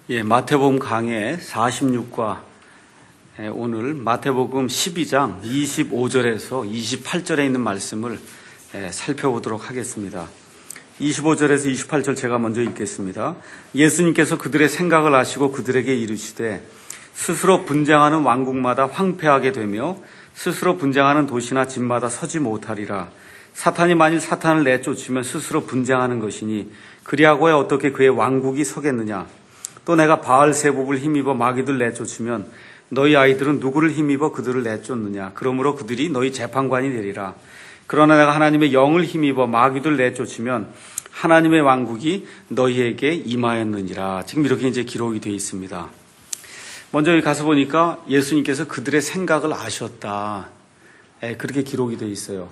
마태복음 강해 46과 오늘 마태복음 12장 25절에서 28절에 있는 말씀을 살펴보도록 하겠습니다. 25절에서 28절 제가 먼저 읽겠습니다. 예수님께서 그들의 생각을 아시고 그들에게 이르시되 스스로 분쟁하는 왕국마다 황폐하게 되며 스스로 분쟁하는 도시나 집마다 서지 못하리라. 사탄이 만일 사탄을 내쫓으면 스스로 분쟁하는 것이니 그리하고야 어떻게 그의 왕국이 서겠느냐. 또 내가 바알세복을 힘입어 마귀들 내쫓으면 너희 아이들은 누구를 힘입어 그들을 내쫓느냐. 그러므로 그들이 너희 재판관이 되리라. 그러나 내가 하나님의 영을 힘입어 마귀들 내쫓으면 하나님의 왕국이 너희에게 임하였느니라. 지금 이렇게 이제 기록이 되어 있습니다. 먼저 여기 가서 보니까 예수님께서 그들의 생각을 아셨다. 그렇게 기록이 되어 있어요.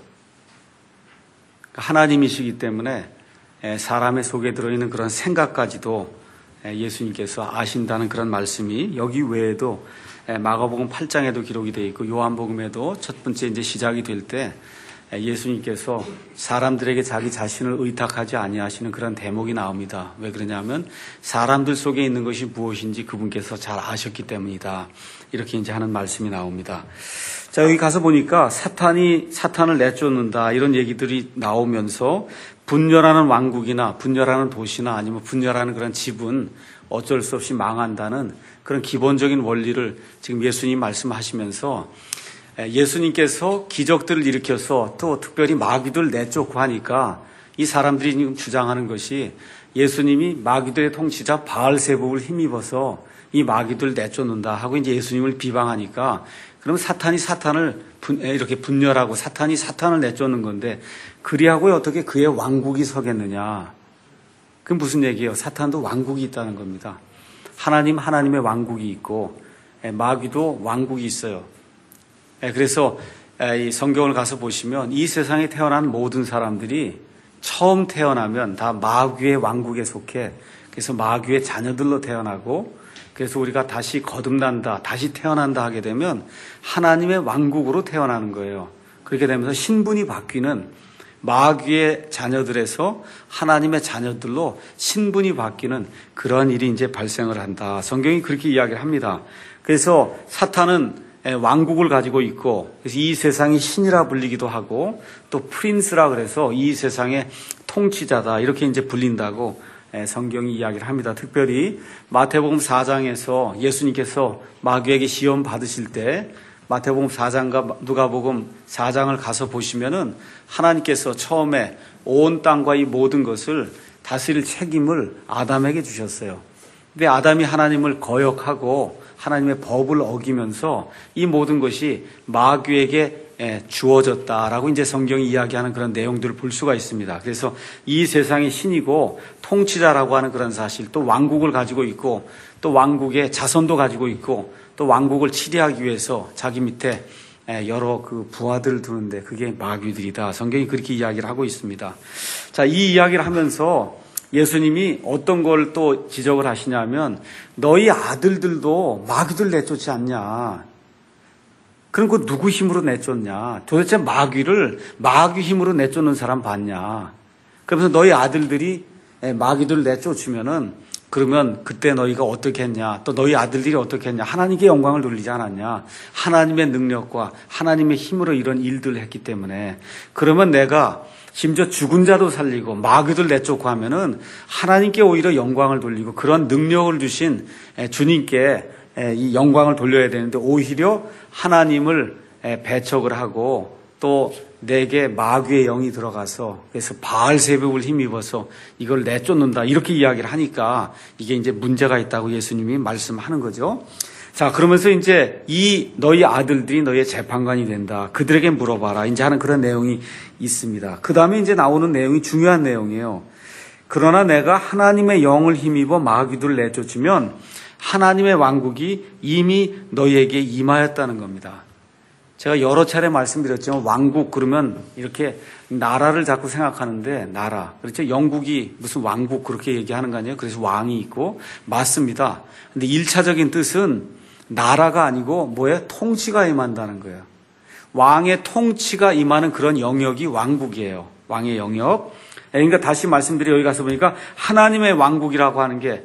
하나님이시기 때문에 사람의 속에 들어있는 그런 생각까지도 예수님께서 아신다는 그런 말씀이 여기 외에도 마가복음 8장에도 기록이 되어 있고 요한복음에도 첫 번째 이제 시작이 될 때 예수님께서 사람들에게 자기 자신을 의탁하지 아니하시는 그런 대목이 나옵니다. 왜 그러냐면 사람들 속에 있는 것이 무엇인지 그분께서 잘 아셨기 때문이다. 이렇게 이제 하는 말씀이 나옵니다. 자, 여기 가서 보니까 사탄이 사탄을 내쫓는다 이런 얘기들이 나오면서 분열하는 왕국이나 분열하는 도시나 아니면 분열하는 그런 집은 어쩔 수 없이 망한다는 그런 기본적인 원리를 지금 예수님 말씀하시면서 예수님께서 기적들을 일으켜서 또 특별히 마귀들 내쫓고 하니까 이 사람들이 지금 주장하는 것이 예수님이 마귀들의 통치자 바알세복을 힘입어서 이 마귀들 내쫓는다 하고 이제 예수님을 비방하니까 그러면 사탄이 사탄을 이렇게 분열하고 사탄이 사탄을 내쫓는 건데 그리하고 어떻게 그의 왕국이 서겠느냐. 그게 무슨 얘기예요? 사탄도 왕국이 있다는 겁니다. 하나님의 왕국이 있고 마귀도 왕국이 있어요. 그래서 이 성경을 가서 보시면 이 세상에 태어난 모든 사람들이 처음 태어나면 다 마귀의 왕국에 속해 그래서 마귀의 자녀들로 태어나고 그래서 우리가 다시 거듭난다, 다시 태어난다 하게 되면 하나님의 왕국으로 태어나는 거예요. 그렇게 되면서 신분이 바뀌는 마귀의 자녀들에서 하나님의 자녀들로 신분이 바뀌는 그러한 일이 이제 발생을 한다. 성경이 그렇게 이야기를 합니다. 그래서 사탄은 왕국을 가지고 있고 그래서 이 세상이 신이라 불리기도 하고 또 프린스라 그래서 이 세상의 통치자다 이렇게 이제 불린다고 성경이 이야기를 합니다. 특별히 마태복음 4장에서 예수님께서 마귀에게 시험 받으실 때 마태복음 4장과 누가복음 4장을 가서 보시면은 하나님께서 처음에 온 땅과 이 모든 것을 다스릴 책임을 아담에게 주셨어요. 근데 아담이 하나님을 거역하고 하나님의 법을 어기면서 이 모든 것이 마귀에게 주어졌다라고 이제 성경이 이야기하는 그런 내용들을 볼 수가 있습니다. 그래서 이 세상의 신이고 통치자라고 하는 그런 사실, 또 왕국을 가지고 있고 또 왕국의 자손도 가지고 있고 또 왕국을 치리하기 위해서 자기 밑에 여러 그 부하들을 두는데 그게 마귀들이다. 성경이 그렇게 이야기를 하고 있습니다. 자, 이 이야기를 하면서 예수님이 어떤 걸 또 지적을 하시냐면 너희 아들들도 마귀들 내쫓지 않냐. 그럼 그 누구 힘으로 내쫓냐. 도대체 마귀를 마귀 힘으로 내쫓는 사람 봤냐. 그러면서 너희 아들들이 마귀들 내쫓으면은 그러면 그때 너희가 어떻게 했냐. 또 너희 아들들이 어떻게 했냐. 하나님께 영광을 돌리지 않았냐. 하나님의 능력과 하나님의 힘으로 이런 일들을 했기 때문에 그러면 내가 심지어 죽은 자도 살리고 마귀들 내쫓고 하면은 하나님께 오히려 영광을 돌리고 그런 능력을 주신 주님께 이 영광을 돌려야 되는데 오히려 하나님을 배척을 하고 또 내게 마귀의 영이 들어가서 그래서 바알세복을 힘입어서 이걸 내쫓는다 이렇게 이야기를 하니까 이게 이제 문제가 있다고 예수님이 말씀하는 거죠. 자, 그러면서 이제 이 너희 아들들이 너희의 재판관이 된다. 그들에게 물어봐라. 이제 하는 그런 내용이 있습니다. 그 다음에 이제 나오는 내용이 중요한 내용이에요. 그러나 내가 하나님의 영을 힘입어 마귀들을 내쫓으면 하나님의 왕국이 이미 너희에게 임하였다는 겁니다. 제가 여러 차례 말씀드렸지만 왕국 그러면 이렇게 나라를 자꾸 생각하는데 나라. 그렇죠? 영국이 무슨 왕국 그렇게 얘기하는 거 아니에요? 그래서 왕이 있고 맞습니다. 근데 1차적인 뜻은 나라가 아니고 뭐예요? 통치가 임한다는 거예요. 왕의 통치가 임하는 그런 영역이 왕국이에요. 왕의 영역. 그러니까 다시 말씀드려 여기 가서 보니까 하나님의 왕국이라고 하는 게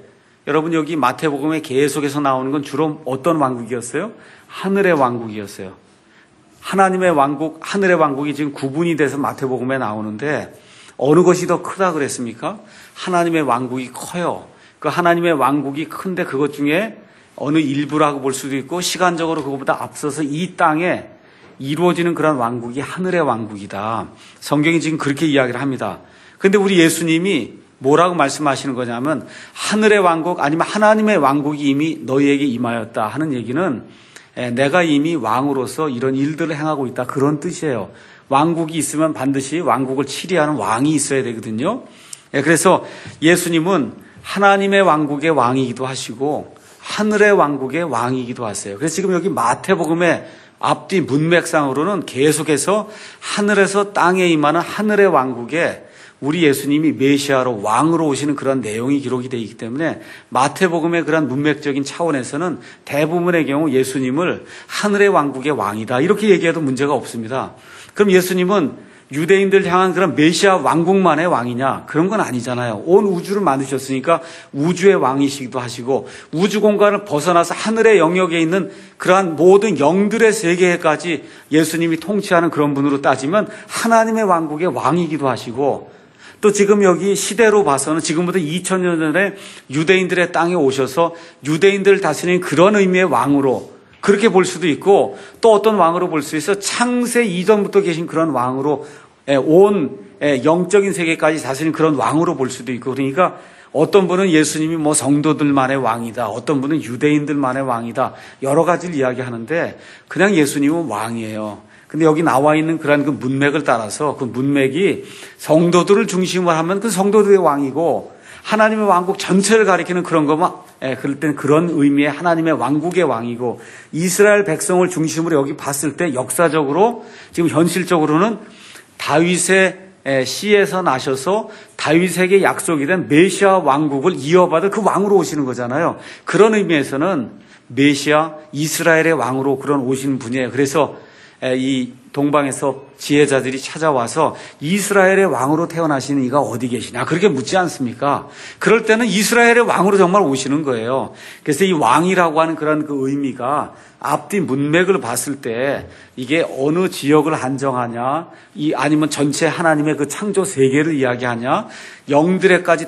여러분 여기 마태복음에 계속해서 나오는 건 주로 어떤 왕국이었어요? 하늘의 왕국이었어요. 하나님의 왕국, 하늘의 왕국이 지금 구분이 돼서 마태복음에 나오는데 어느 것이 더 크다 그랬습니까? 하나님의 왕국이 커요. 그 하나님의 왕국이 큰데 그것 중에 어느 일부라고 볼 수도 있고 시간적으로 그것보다 앞서서 이 땅에 이루어지는 그런 왕국이 하늘의 왕국이다. 성경이 지금 그렇게 이야기를 합니다. 그런데 우리 예수님이 뭐라고 말씀하시는 거냐면 하늘의 왕국 아니면 하나님의 왕국이 이미 너희에게 임하였다 하는 얘기는 내가 이미 왕으로서 이런 일들을 행하고 있다 그런 뜻이에요. 왕국이 있으면 반드시 왕국을 치리하는 왕이 있어야 되거든요. 그래서 예수님은 하나님의 왕국의 왕이기도 하시고 하늘의 왕국의 왕이기도 하세요. 그래서 지금 여기 마태복음의 앞뒤 문맥상으로는 계속해서 하늘에서 땅에 임하는 하늘의 왕국에 우리 예수님이 메시아로 왕으로 오시는 그런 내용이 기록이 되어 있기 때문에 마태복음의 그런 문맥적인 차원에서는 대부분의 경우 예수님을 하늘의 왕국의 왕이다 이렇게 얘기해도 문제가 없습니다. 그럼 예수님은 유대인들 향한 그런 메시아 왕국만의 왕이냐? 그런 건 아니잖아요. 온 우주를 만드셨으니까 우주의 왕이시기도 하시고 우주 공간을 벗어나서 하늘의 영역에 있는 그러한 모든 영들의 세계까지 예수님이 통치하는 그런 분으로 따지면 하나님의 왕국의 왕이기도 하시고 또 지금 여기 시대로 봐서는 지금부터 2000년 전에 유대인들의 땅에 오셔서 유대인들을 다스리는 그런 의미의 왕으로 그렇게 볼 수도 있고 또 어떤 왕으로 볼 수 있어 창세 이전부터 계신 그런 왕으로 온 영적인 세계까지 다스리는 그런 왕으로 볼 수도 있고 그러니까 어떤 분은 예수님이 뭐 성도들만의 왕이다. 어떤 분은 유대인들만의 왕이다. 여러 가지를 이야기하는데 그냥 예수님은 왕이에요. 근데 여기 나와 있는 그런 그 문맥을 따라서 그 문맥이 성도들을 중심으로 하면 그 성도들의 왕이고 하나님의 왕국 전체를 가리키는 그런 거면 그럴 때는 그런 의미의 하나님의 왕국의 왕이고 이스라엘 백성을 중심으로 여기 봤을 때 역사적으로 지금 현실적으로는 다윗의 씨에서 나셔서 다윗에게 약속이 된 메시아 왕국을 이어받을 그 왕으로 오시는 거잖아요. 그런 의미에서는 메시아 이스라엘의 왕으로 그런 오시는 분이에요. 그래서 이 동방에서 지혜자들이 찾아와서 이스라엘의 왕으로 태어나시는 이가 어디 계시냐 그렇게 묻지 않습니까? 그럴 때는 이스라엘의 왕으로 정말 오시는 거예요. 그래서 이 왕이라고 하는 그런 그 의미가 앞뒤 문맥을 봤을 때 이게 어느 지역을 한정하냐 아니면 전체 하나님의 그 창조 세계를 이야기하냐 영들까지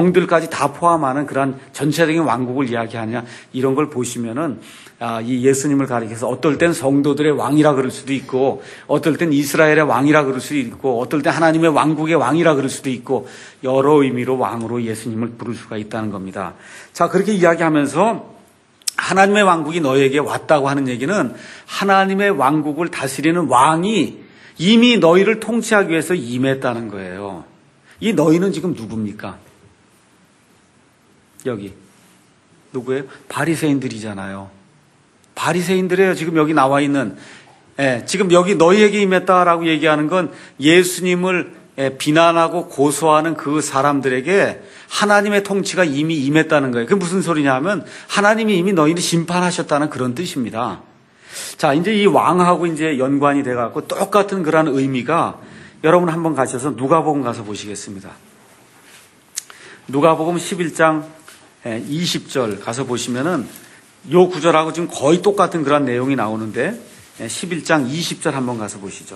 다 포함하는 그런 전체적인 왕국을 이야기하냐 이런 걸 보시면은 이 예수님을 가리켜서 어떨 땐 성도들의 왕이라 그럴 수도 있고 어떨 땐 이스라엘의 왕이라 그럴 수도 있고 어떨 땐 하나님의 왕국의 왕이라 그럴 수도 있고 여러 의미로 왕으로 예수님을 부를 수가 있다는 겁니다. 자, 그렇게 이야기하면서 하나님의 왕국이 너에게 왔다고 하는 얘기는 하나님의 왕국을 다스리는 왕이 이미 너희를 통치하기 위해서 임했다는 거예요. 이 너희는 지금 누굽니까? 여기 누구예요? 바리새인들이잖아요. 바리새인들이에요. 지금 여기 나와 있는 지금 여기 너희에게 임했다라고 얘기하는 건 예수님을 비난하고 고소하는 그 사람들에게 하나님의 통치가 이미 임했다는 거예요. 그게 무슨 소리냐 하면 하나님이 이미 너희를 심판하셨다는 그런 뜻입니다. 자, 이제 이 왕하고 이제 연관이 돼 갖고 똑같은 그런 의미가 여러분 한번 가셔서 누가복음 가서 보시겠습니다. 누가복음 11장 20절 가서 보시면은 요 구절하고 지금 거의 똑같은 그런 내용이 나오는데 11장 20절 한번 가서 보시죠.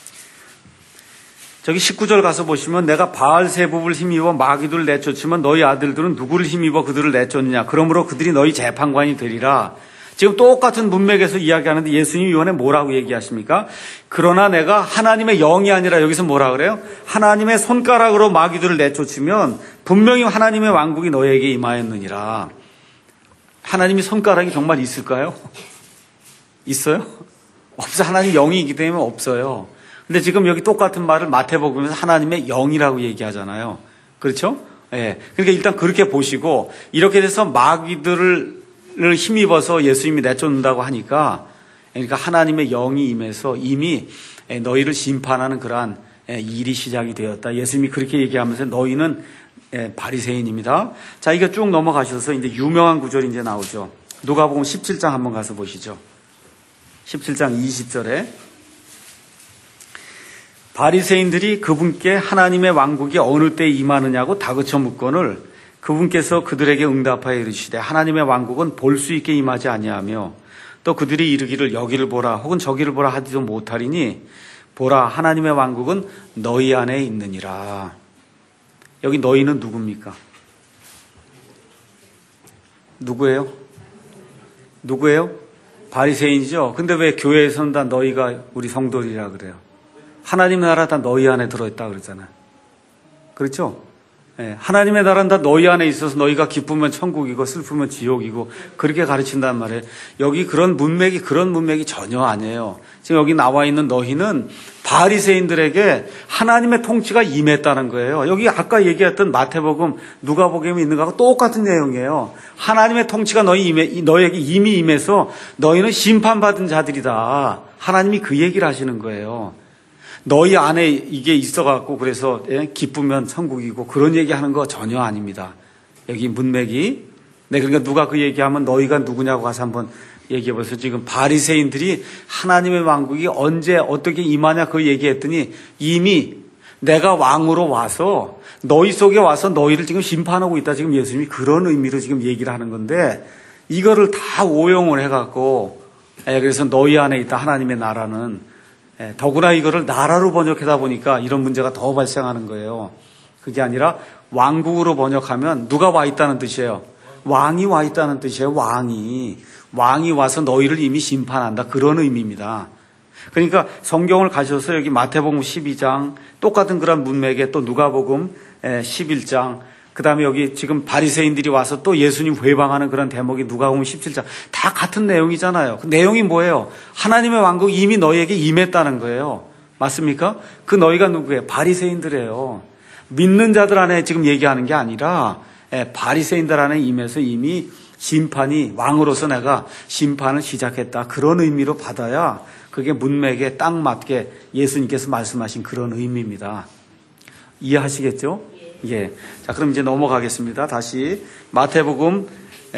저기 19절 가서 보시면 내가 바알세붑을 힘입어 마귀들을 내쫓으면 너희 아들들은 누구를 힘입어 그들을 내쫓느냐 그러므로 그들이 너희 재판관이 되리라. 지금 똑같은 문맥에서 이야기하는데 예수님이 이번에 뭐라고 얘기하십니까? 그러나 내가 하나님의 영이 아니라 여기서 뭐라 그래요? 하나님의 손가락으로 마귀들을 내쫓으면 분명히 하나님의 왕국이 너에게 임하였느니라. 하나님이 손가락이 정말 있을까요? 있어요? 없어요. 하나님 영이기 때문에 없어요. 근데 지금 여기 똑같은 말을 마태복음에서 하나님의 영이라고 얘기하잖아요. 그렇죠? 예. 그러니까 일단 그렇게 보시고 이렇게 돼서 마귀들을 힘입어서 예수님이 내쫓는다고 하니까 그러니까 하나님의 영이 임해서 이미 너희를 심판하는 그러한 일이 시작이 되었다. 예수님이 그렇게 얘기하면서 너희는 바리새인입니다. 자, 이거 쭉 넘어가셔서 이제 유명한 구절이 이제 나오죠. 누가복음 17장 한번 가서 보시죠. 17장 20절에 바리새인들이 그분께 하나님의 왕국이 어느 때 임하느냐고 다그쳐 묻거늘 그분께서 그들에게 응답하여 이르시되 하나님의 왕국은 볼 수 있게 임하지 아니하며 또 그들이 이르기를 여기를 보라 혹은 저기를 보라 하지도 못하리니 보라 하나님의 왕국은 너희 안에 있느니라. 여기 너희는 누굽니까? 누구예요? 누구예요? 바리새인이죠. 근데 왜 교회에서는 다 너희가 우리 성도들이라 그래요? 하나님의 나라 다 너희 안에 들어있다 그러잖아요. 그렇죠? 예, 하나님의 나라는 다 너희 안에 있어서 너희가 기쁘면 천국이고 슬프면 지옥이고 그렇게 가르친단 말이에요. 여기 그런 문맥이 전혀 아니에요. 지금 여기 나와 있는 너희는 바리새인들에게 하나님의 통치가 임했다는 거예요. 여기 아까 얘기했던 마태복음, 누가복음에 있는 거하고 똑같은 내용이에요. 하나님의 통치가 너희에게 이미 임해서 너희는 심판받은 자들이다. 하나님이 그 얘기를 하시는 거예요. 너희 안에 이게 있어갖고 그래서 기쁘면 천국이고 그런 얘기하는 거 전혀 아닙니다. 여기 문맥이. 네, 그러니까 누가 그 얘기하면 너희가 누구냐고 가서 한번 얘기해보세요. 지금 바리새인들이 하나님의 왕국이 언제 어떻게 임하냐 그 얘기했더니 이미 내가 왕으로 와서 너희 속에 와서 너희를 지금 심판하고 있다. 지금 예수님이 그런 의미로 지금 얘기를 하는 건데 이거를 다 오용을 해갖고 그래서 너희 안에 있다 하나님의 나라는 더구나 이거를 나라로 번역하다 보니까 이런 문제가 더 발생하는 거예요. 그게 아니라 왕국으로 번역하면 누가 와 있다는 뜻이에요? 왕이 와 있다는 뜻이에요. 왕이 와서 너희를 이미 심판한다. 그런 의미입니다. 그러니까 성경을 가셔서 여기 마태복음 12장 똑같은 그런 문맥에 또 누가복음 11장 그 다음에 여기 지금 바리새인들이 와서 또 예수님 회방하는 그런 대목이 누가복음 17장 다 같은 내용이잖아요. 그 내용이 뭐예요? 하나님의 왕국이 이미 너희에게 임했다는 거예요. 맞습니까? 그 너희가 누구예요? 바리새인들이에요. 믿는 자들 안에 지금 얘기하는 게 아니라 바리새인들 안에 임해서 이미 심판이 왕으로서 내가 심판을 시작했다. 그런 의미로 받아야 그게 문맥에 딱 맞게 예수님께서 말씀하신 그런 의미입니다. 이해하시겠죠? 예. 자, 그럼 이제 넘어가겠습니다. 다시 마태복음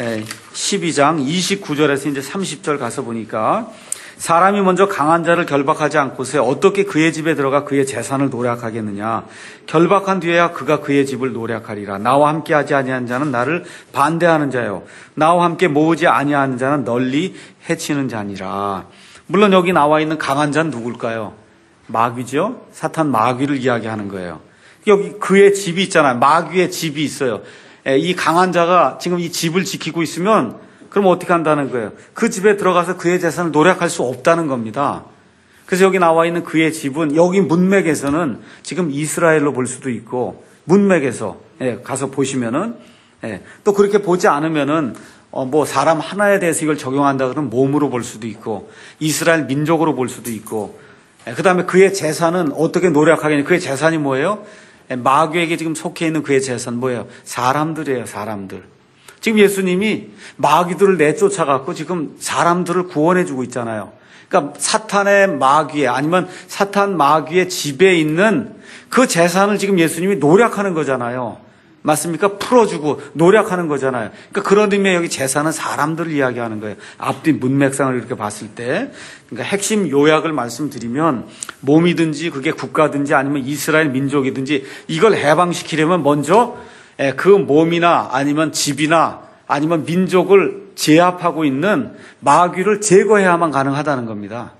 12장 29절에서 이제 30절 가서 보니까 사람이 먼저 강한 자를 결박하지 않고서 어떻게 그의 집에 들어가 그의 재산을 노략하겠느냐. 결박한 뒤에야 그가 그의 집을 노략하리라. 나와 함께 하지 아니하는 자는 나를 반대하는 자요. 나와 함께 모으지 아니하는 자는 널리 해치는 자니라. 물론 여기 나와 있는 강한 자는 누굴까요? 마귀죠. 사탄 마귀를 이야기하는 거예요. 여기 그의 집이 있잖아요. 마귀의 집이 있어요. 이 강한 자가 지금 이 집을 지키고 있으면 그럼 어떻게 한다는 거예요? 그 집에 들어가서 그의 재산을 노략할 수 없다는 겁니다. 그래서 여기 나와 있는 그의 집은 여기 문맥에서는 지금 이스라엘로 볼 수도 있고 문맥에서 가서 보시면은 또 그렇게 보지 않으면은 뭐 사람 하나에 대해서 이걸 적용한다 그러면 몸으로 볼 수도 있고 이스라엘 민족으로 볼 수도 있고 그 다음에 그의 재산은 어떻게 노략하겠냐. 그의 재산이 뭐예요? 마귀에게 지금 속해 있는 그의 재산 뭐예요? 사람들이에요. 사람들. 지금 예수님이 마귀들을 내쫓아갖고 지금 사람들을 구원해주고 있잖아요. 그러니까 사탄의 마귀에 아니면 사탄 마귀의 집에 있는 그 재산을 지금 예수님이 노략하는 거잖아요. 맞습니까? 풀어주고 노력하는 거잖아요. 그러니까 그런 의미의 여기 재산은 사람들을 이야기하는 거예요. 앞뒤 문맥상을 이렇게 봤을 때. 그러니까 핵심 요약을 말씀드리면 몸이든지 그게 국가든지 아니면 이스라엘 민족이든지 이걸 해방시키려면 먼저 그 몸이나 아니면 집이나 아니면 민족을 제압하고 있는 마귀를 제거해야만 가능하다는 겁니다.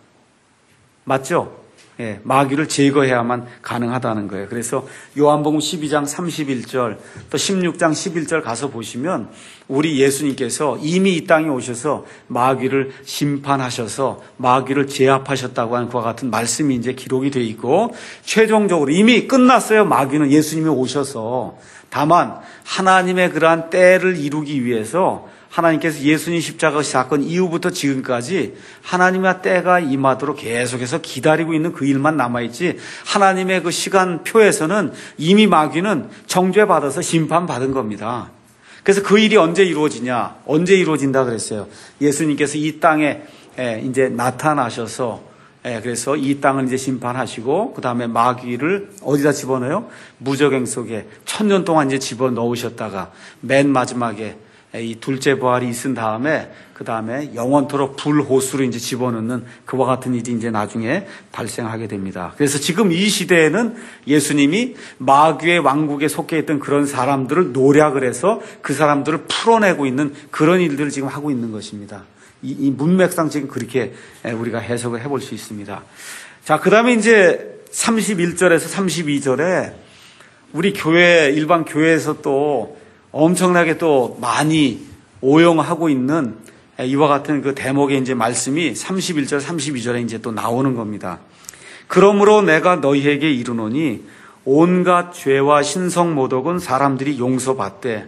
맞죠? 마귀를 제거해야만 가능하다는 거예요. 그래서 요한복음 12장 31절 또 16장 11절 가서 보시면 우리 예수님께서 이미 이 땅에 오셔서 마귀를 심판하셔서 마귀를 제압하셨다고 하는 그와 같은 말씀이 이제 기록이 되어 있고 최종적으로 이미 끝났어요. 마귀는 예수님이 오셔서 다만 하나님의 그러한 때를 이루기 위해서 하나님께서 예수님 십자가 사건 이후부터 지금까지 하나님의 때가 임하도록 계속해서 기다리고 있는 그 일만 남아있지 하나님의 그 시간표에서는 이미 마귀는 정죄받아서 심판받은 겁니다. 그래서 그 일이 언제 이루어지냐? 언제 이루어진다 그랬어요. 예수님께서 이 땅에 이제 나타나셔서 그래서 이 땅을 이제 심판하시고 그 다음에 마귀를 어디다 집어넣어요? 무저갱 속에 1000년 동안 이제 집어넣으셨다가 맨 마지막에 이 둘째 부활이 있은 다음에 그 다음에 영원토록 불호수로 이제 집어넣는 그와 같은 일이 이제 나중에 발생하게 됩니다. 그래서 지금 이 시대에는 예수님이 마귀의 왕국에 속해 있던 그런 사람들을 노략을 해서 그 사람들을 풀어내고 있는 그런 일들을 지금 하고 있는 것입니다. 이 문맥상 지금 그렇게 우리가 해석을 해볼 수 있습니다. 자, 그 다음에 이제 31절에서 32절에 우리 교회, 일반 교회에서 또 엄청나게 또 많이 오용하고 있는 이와 같은 그 대목의 이제 말씀이 31절, 32절에 이제 또 나오는 겁니다. 그러므로 내가 너희에게 이르노니 온갖 죄와 신성 모독은 사람들이 용서받되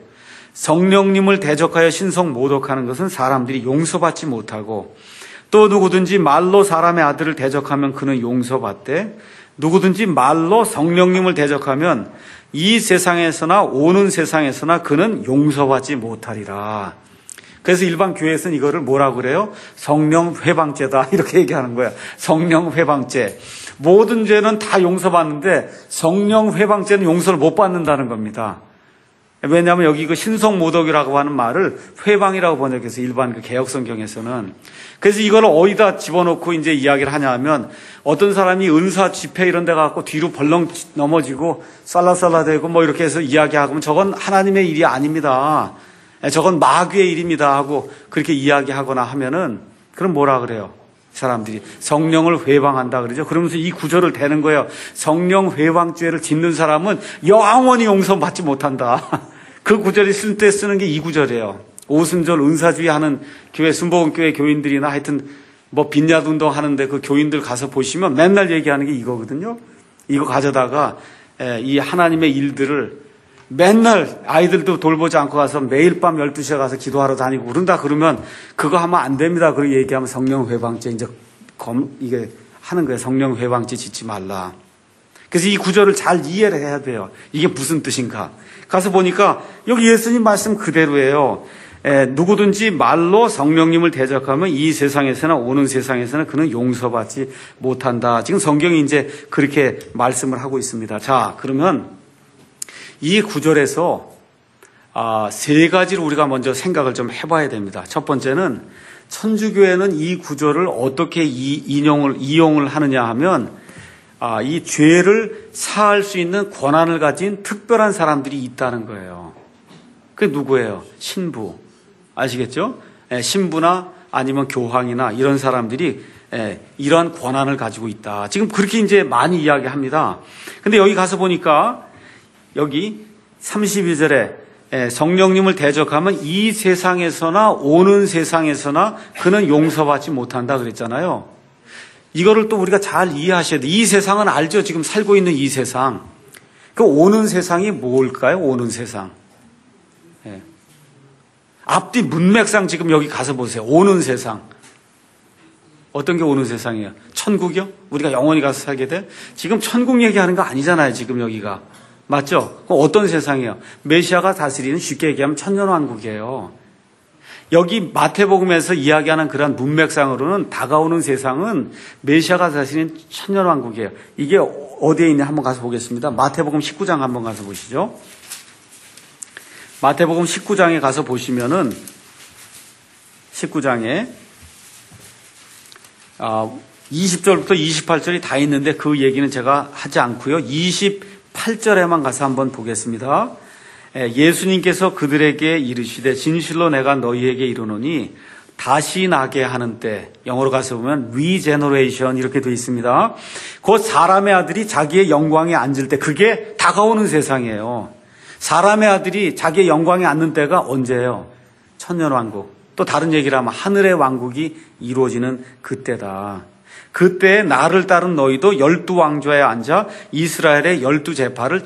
성령님을 대적하여 신성 모독하는 것은 사람들이 용서받지 못하고 또 누구든지 말로 사람의 아들을 대적하면 그는 용서받되 누구든지 말로 성령님을 대적하면 이 세상에서나 오는 세상에서나 그는 용서받지 못하리라. 그래서 일반 교회에서는 이거를 뭐라고 그래요? 성령 회방죄다 이렇게 얘기하는 거예요. 성령 회방죄. 모든 죄는 다 용서받는데 성령 회방죄는 용서를 못 받는다는 겁니다. 왜냐하면 여기 그 신성모독이라고 하는 말을 회방이라고 번역해서 일반 그 개혁성경에서는. 그래서 이걸 어디다 집어넣고 이제 이야기를 하냐면 어떤 사람이 은사 집회 이런 데 가고 뒤로 벌렁 넘어지고 쌀라쌀라대고 뭐 이렇게 해서 이야기하고 저건 하나님의 일이 아닙니다. 저건 마귀의 일입니다 하고 그렇게 이야기하거나 하면은 그럼 뭐라 그래요? 사람들이 성령을 회방한다 그러죠. 그러면서 이 구절을 대는 거예요. 성령 회방죄를 짓는 사람은 영원히 용서받지 못한다. 그 구절이 쓸 때 쓰는 게 이 구절이에요. 오순절 은사주의 하는 교회, 순복음교회 교인들이나 하여튼 뭐 빈야드 운동 하는데 그 교인들 가서 보시면 맨날 얘기하는 게 이거거든요. 이거 가져다가 이 하나님의 일들을 맨날 아이들도 돌보지 않고 가서 매일 밤 12시에 가서 기도하러 다니고 그런다 그러면 그거 하면 안 됩니다. 그렇게 얘기하면 성령 회방죄 이제 이게 하는 거예요. 성령 회방죄 짓지 말라. 그래서 이 구절을 잘 이해를 해야 돼요. 이게 무슨 뜻인가. 가서 보니까 여기 예수님 말씀 그대로예요. 누구든지 말로 성령님을 대적하면 이 세상에서나 오는 세상에서나 그는 용서받지 못한다. 지금 성경이 이제 그렇게 말씀을 하고 있습니다. 자, 그러면 이 구절에서 세 가지를 우리가 먼저 생각을 좀 해봐야 됩니다. 첫 번째는 천주교회는 이 구절을 어떻게 이용을 하느냐 하면 이 죄를 사할 수 있는 권한을 가진 특별한 사람들이 있다는 거예요. 그게 누구예요? 신부. 아시겠죠? 신부나 아니면 교황이나 이런 사람들이 이러한 권한을 가지고 있다. 지금 그렇게 이제 많이 이야기합니다. 근데 여기 가서 보니까 여기 32절에 성령님을 대적하면 이 세상에서나 오는 세상에서나 그는 용서받지 못한다 그랬잖아요. 이거를 또 우리가 잘 이해하셔야 돼요. 이 세상은 알죠? 지금 살고 있는 이 세상. 그 오는 세상이 뭘까요? 오는 세상. 앞뒤 문맥상 지금 여기 가서 보세요. 오는 세상. 어떤 게 오는 세상이에요? 천국이요? 우리가 영원히 가서 살게 돼? 지금 천국 얘기하는 거 아니잖아요. 지금 여기가. 맞죠? 그럼 어떤 세상이에요? 메시아가 다스리는 쉽게 얘기하면 천년왕국이에요. 여기 마태복음에서 이야기하는 그런 문맥상으로는 다가오는 세상은 메시아가 다스리는 천년왕국이에요. 이게 어디에 있냐 한번 가서 보겠습니다. 마태복음 19장 한번 가서 보시죠. 마태복음 19장에 가서 보시면은 19장에 20절부터 28절이 다 있는데 그 얘기는 제가 하지 않고요. 28절에만 가서 한번 보겠습니다. 예수님께서 그들에게 이르시되 진실로 내가 너희에게 이르노니 다시 나게 하는 때, 영어로 가서 보면 regeneration 이렇게 되어 있습니다. 곧 사람의 아들이 자기의 영광에 앉을 때, 그게 다가오는 세상이에요. 사람의 아들이 자기의 영광에 앉는 때가 언제예요? 천년왕국. 또 다른 얘기를 하면 하늘의 왕국이 이루어지는 그때다. 그때 나를 따른 너희도 12왕좌에 앉아 이스라엘의 12지파를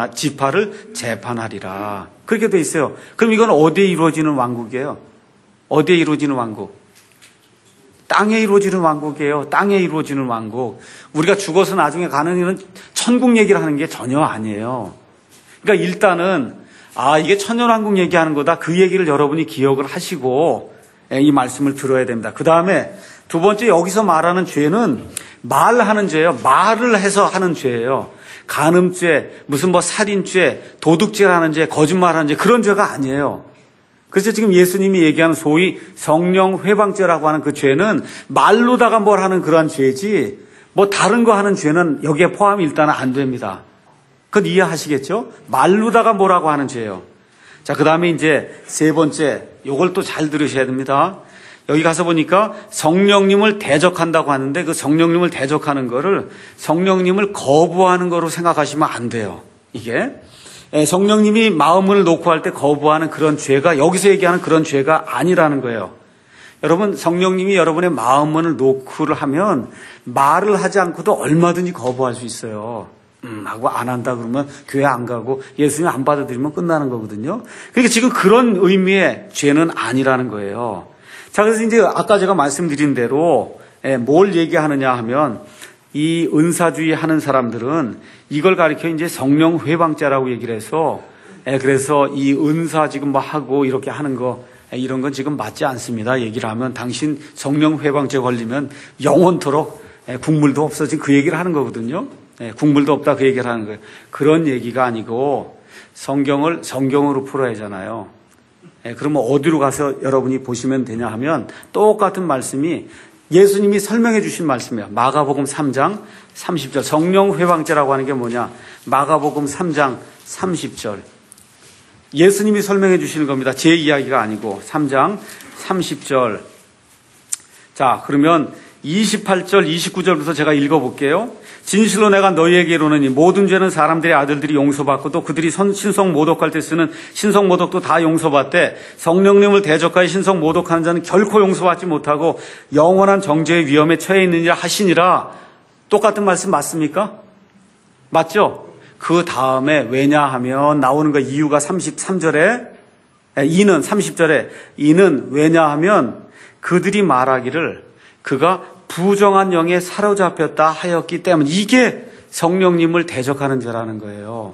재판하리라. 그렇게 돼 있어요. 그럼 이건 어디에 이루어지는 왕국이에요? 어디에 이루어지는 왕국? 땅에 이루어지는 왕국이에요. 땅에 이루어지는 왕국. 우리가 죽어서 나중에 가는 일은 천국 얘기를 하는 게 전혀 아니에요. 그러니까 일단은 이게 천년왕국 얘기하는 거다. 그 얘기를 여러분이 기억을 하시고 이 말씀을 들어야 됩니다. 그 다음에 두 번째 여기서 말하는 죄는 말하는 죄예요. 말을 해서 하는 죄예요. 간음죄, 무슨 살인죄, 도둑질하는 죄, 거짓말하는 죄 그런 죄가 아니에요. 그래서 지금 예수님이 얘기하는 소위 성령 회방죄라고 하는 그 죄는 말로다가 뭘 하는 그러한 죄지 뭐 다른 거 하는 죄는 여기에 포함이 일단은 안 됩니다. 그건 이해하시겠죠? 말로다가 뭐라고 하는 죄예요. 자, 그 다음에 이제 세 번째, 요걸 또 잘 들으셔야 됩니다. 여기 가서 보니까 성령님을 대적한다고 하는데 그 성령님을 대적하는 거를 성령님을 거부하는 거로 생각하시면 안 돼요. 이게 성령님이 마음을 놓고 할 때 거부하는 그런 죄가 여기서 얘기하는 그런 죄가 아니라는 거예요. 여러분, 성령님이 여러분의 마음을 놓고를 하면 말을 하지 않고도 얼마든지 거부할 수 있어요. 하고 안 한다 그러면 교회 안 가고 예수님 안 받아들이면 끝나는 거거든요. 그러니까 지금 그런 의미의 죄는 아니라는 거예요. 자, 그래서 이제 아까 제가 말씀드린 대로 뭘 얘기하느냐 하면 이 은사주의 하는 사람들은 이걸 가리켜 이제 성령 회방죄라고 얘기를 해서 그래서 이 은사 지금 뭐 하고 이렇게 하는 거 이런 건 지금 맞지 않습니다. 얘기를 하면 당신 성령 회방죄 걸리면 영원토록 국물도 없어진 그 얘기를 하는 거거든요. 국물도 없다 그 얘기를 하는 거예요. 그런 얘기가 아니고 성경을 성경으로 풀어야 하잖아요. 그러면 어디로 가서 여러분이 보시면 되냐 하면 똑같은 말씀이 예수님이 설명해 주신 말씀이에요. 마가복음 3장 30절. 성령 회방죄라고 하는 게 뭐냐? 마가복음 3장 30절. 예수님이 설명해 주시는 겁니다. 제 이야기가 아니고 3장 30절. 자, 그러면 28절, 29절부터 제가 읽어볼게요. 진실로 내가 너희에게 이르노니 모든 죄는 사람들의 아들들이 용서받고 또 그들이 신성 모독할 때 쓰는 신성 모독도 다 용서받되 성령님을 대적하여 신성 모독하는 자는 결코 용서받지 못하고 영원한 정죄의 위험에 처해 있느니라 하시니라. 똑같은 말씀 맞습니까? 맞죠? 그 다음에 왜냐하면 나오는 거 이유가 33절에 이는 30절에 이는 왜냐하면 그들이 말하기를 그가 부정한 영에 사로잡혔다 하였기 때문에 이게 성령님을 대적하는 죄라는 거예요.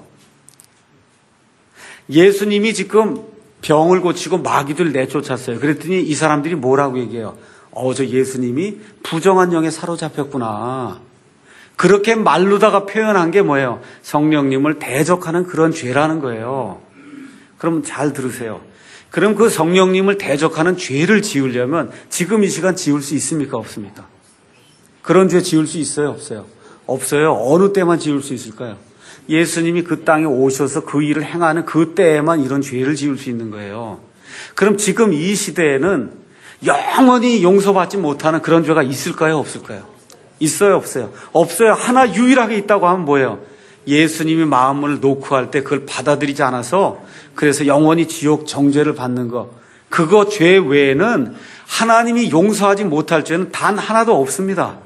예수님이 지금 병을 고치고 마귀들 내쫓았어요. 그랬더니 이 사람들이 뭐라고 얘기해요? 저 예수님이 부정한 영에 사로잡혔구나. 그렇게 말로다가 표현한 게 뭐예요? 성령님을 대적하는 그런 죄라는 거예요. 그럼 잘 들으세요. 그럼 그 성령님을 대적하는 죄를 지으려면 지금 이 시간 지을 수 있습니까? 없습니까? 그런 죄 지을 수 있어요? 없어요? 없어요. 어느 때만 지을 수 있을까요? 예수님이 그 땅에 오셔서 그 일을 행하는 그 때에만 이런 죄를 지을 수 있는 거예요. 그럼 지금 이 시대에는 영원히 용서받지 못하는 그런 죄가 있을까요? 없을까요? 있어요? 없어요? 없어요. 하나 유일하게 있다고 하면 뭐예요? 예수님이 마음을 놓고 할 때 그걸 받아들이지 않아서 그래서 영원히 지옥 정죄를 받는 거. 그거 죄 외에는 하나님이 용서하지 못할 죄는 단 하나도 없습니다.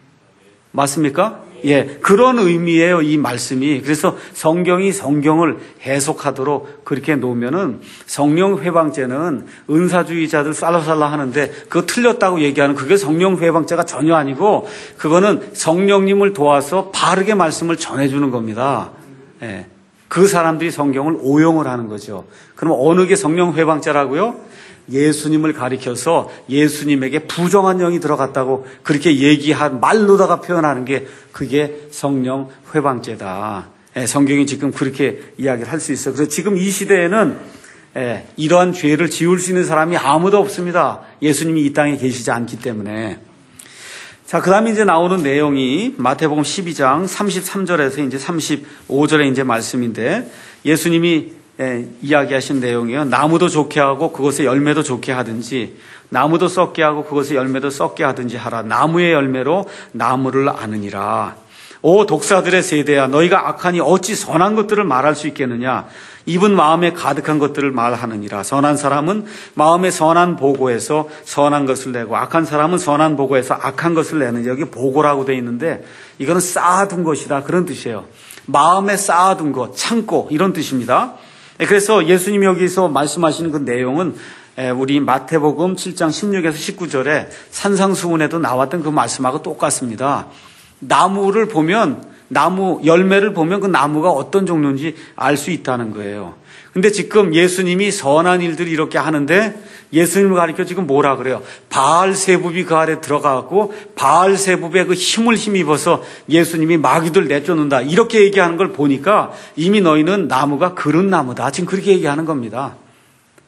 맞습니까? 예, 그런 의미예요, 이 말씀이. 그래서 성경이 성경을 해석하도록 그렇게 놓으면은 성령 회방죄는 은사주의자들 쌀라쌀라 하는데 그거 틀렸다고 얘기하는 그게 성령 회방죄가 전혀 아니고 그거는 성령님을 도와서 바르게 말씀을 전해주는 겁니다. 예, 그 사람들이 성경을 오용을 하는 거죠. 그럼 어느 게 성령 회방죄라고요? 예수님을 가리켜서 예수님에게 부정한 영이 들어갔다고 그렇게 얘기한 말로다가 표현하는 게 그게 성령 회방죄다. 성경이 지금 그렇게 이야기를 할 수 있어요. 그래서 지금 이 시대에는 이러한 죄를 지을 수 있는 사람이 아무도 없습니다. 예수님이 이 땅에 계시지 않기 때문에. 자, 그 다음에 이제 나오는 내용이 마태복음 12장 33절에서 이제 35절의 이제 말씀인데 예수님이 이야기하신 내용이요. 나무도 좋게 하고 그것의 열매도 좋게 하든지 나무도 썩게 하고 그것의 열매도 썩게 하든지 하라. 나무의 열매로 나무를 아느니라. 오 독사들의 세대야 너희가 악하니 어찌 선한 것들을 말할 수 있겠느냐. 입은 마음에 가득한 것들을 말하느니라. 선한 사람은 마음에 선한 보고에서 선한 것을 내고 악한 사람은 선한 보고에서 악한 것을 내는 여기 보고라고 되어 있는데 이거는 쌓아둔 것이다 그런 뜻이에요. 마음에 쌓아둔 것 참고 이런 뜻입니다. 그래서 예수님이 여기서 말씀하시는 그 내용은 우리 마태복음 7장 16에서 19절에 산상수훈에도 나왔던 그 말씀하고 똑같습니다. 나무를 보면 나무 열매를 보면 그 나무가 어떤 종류인지 알 수 있다는 거예요. 근데 지금 예수님이 선한 일들을 이렇게 하는데 예수님을 가리켜 지금 뭐라 그래요? 바알세붑이 그 아래 들어가고 바알세붑의 그 힘을 힘입어서 예수님이 마귀들 내쫓는다 이렇게 얘기하는 걸 보니까 이미 너희는 나무가 그른 나무다 지금 그렇게 얘기하는 겁니다.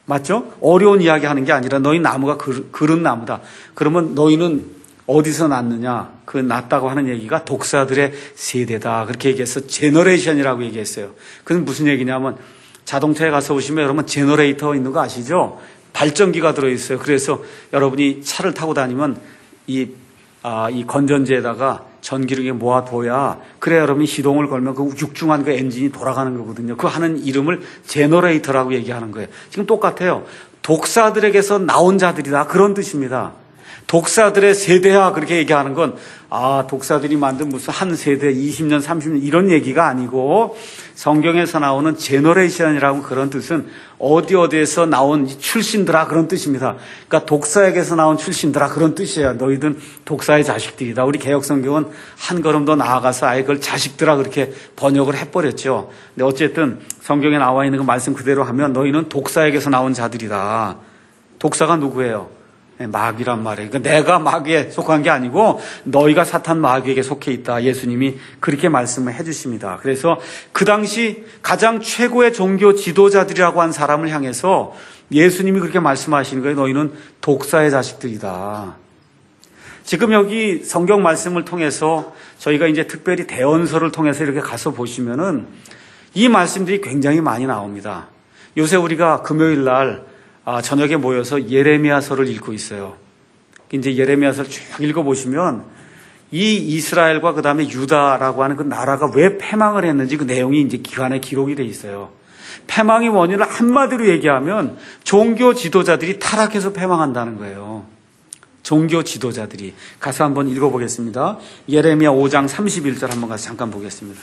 맞죠? 어려운 이야기 하는 게 아니라 너희 나무가 그른 나무다. 그러면 너희는 어디서 났느냐? 그 났다고 하는 얘기가 독사들의 세대다. 그렇게 얘기해서 제너레이션이라고 얘기했어요. 그건 무슨 얘기냐면 자동차에 가서 보시면 여러분 제너레이터 있는 거 아시죠? 발전기가 들어있어요. 그래서 여러분이 차를 타고 다니면 이 건전지에다가 전기를 모아둬야 그래 여러분이 시동을 걸면 그 육중한 그 엔진이 돌아가는 거거든요. 그 하는 이름을 제너레이터라고 얘기하는 거예요. 지금 똑같아요. 독사들에게서 나온 자들이다. 그런 뜻입니다. 독사들의 세대야 그렇게 얘기하는 건 독사들이 만든 무슨 한 세대 20년 30년 이런 얘기가 아니고 성경에서 나오는 제너레이션이라고 그런 뜻은 어디에서 나온 출신들아 그런 뜻입니다. 그러니까 독사에게서 나온 출신들아 그런 뜻이에요. 너희들은 독사의 자식들이다. 우리 개혁성경은 한 걸음 더 나아가서 아예 그걸 자식들아 그렇게 번역을 해버렸죠. 근데 어쨌든 성경에 나와 있는 그 말씀 그대로 하면 너희는 독사에게서 나온 자들이다. 독사가 누구예요? 마귀란 말이에요. 그러니까 내가 마귀에 속한 게 아니고 너희가 사탄 마귀에게 속해 있다. 예수님이 그렇게 말씀을 해주십니다. 그래서 그 당시 가장 최고의 종교 지도자들이라고 한 사람을 향해서 예수님이 그렇게 말씀하시는 거예요. 너희는 독사의 자식들이다. 지금 여기 성경 말씀을 통해서 저희가 이제 특별히 대언서를 통해서 이렇게 가서 보시면은 이 말씀들이 굉장히 많이 나옵니다. 요새 우리가 금요일 날 저녁에 모여서 예레미야서를 읽고 있어요. 이제 예레미야서를 쭉 읽어보시면 이 이스라엘과 그 다음에 유다라고 하는 그 나라가 왜 패망을 했는지 그 내용이 이제 기간에 기록이 돼 있어요. 패망의 원인을 한마디로 얘기하면 종교 지도자들이 타락해서 패망한다는 거예요. 종교 지도자들이. 가서 한번 읽어보겠습니다. 예레미야 5장 31절 한번 가서 잠깐 보겠습니다.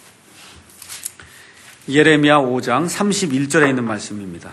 예레미야 5장 31절에 있는 말씀입니다.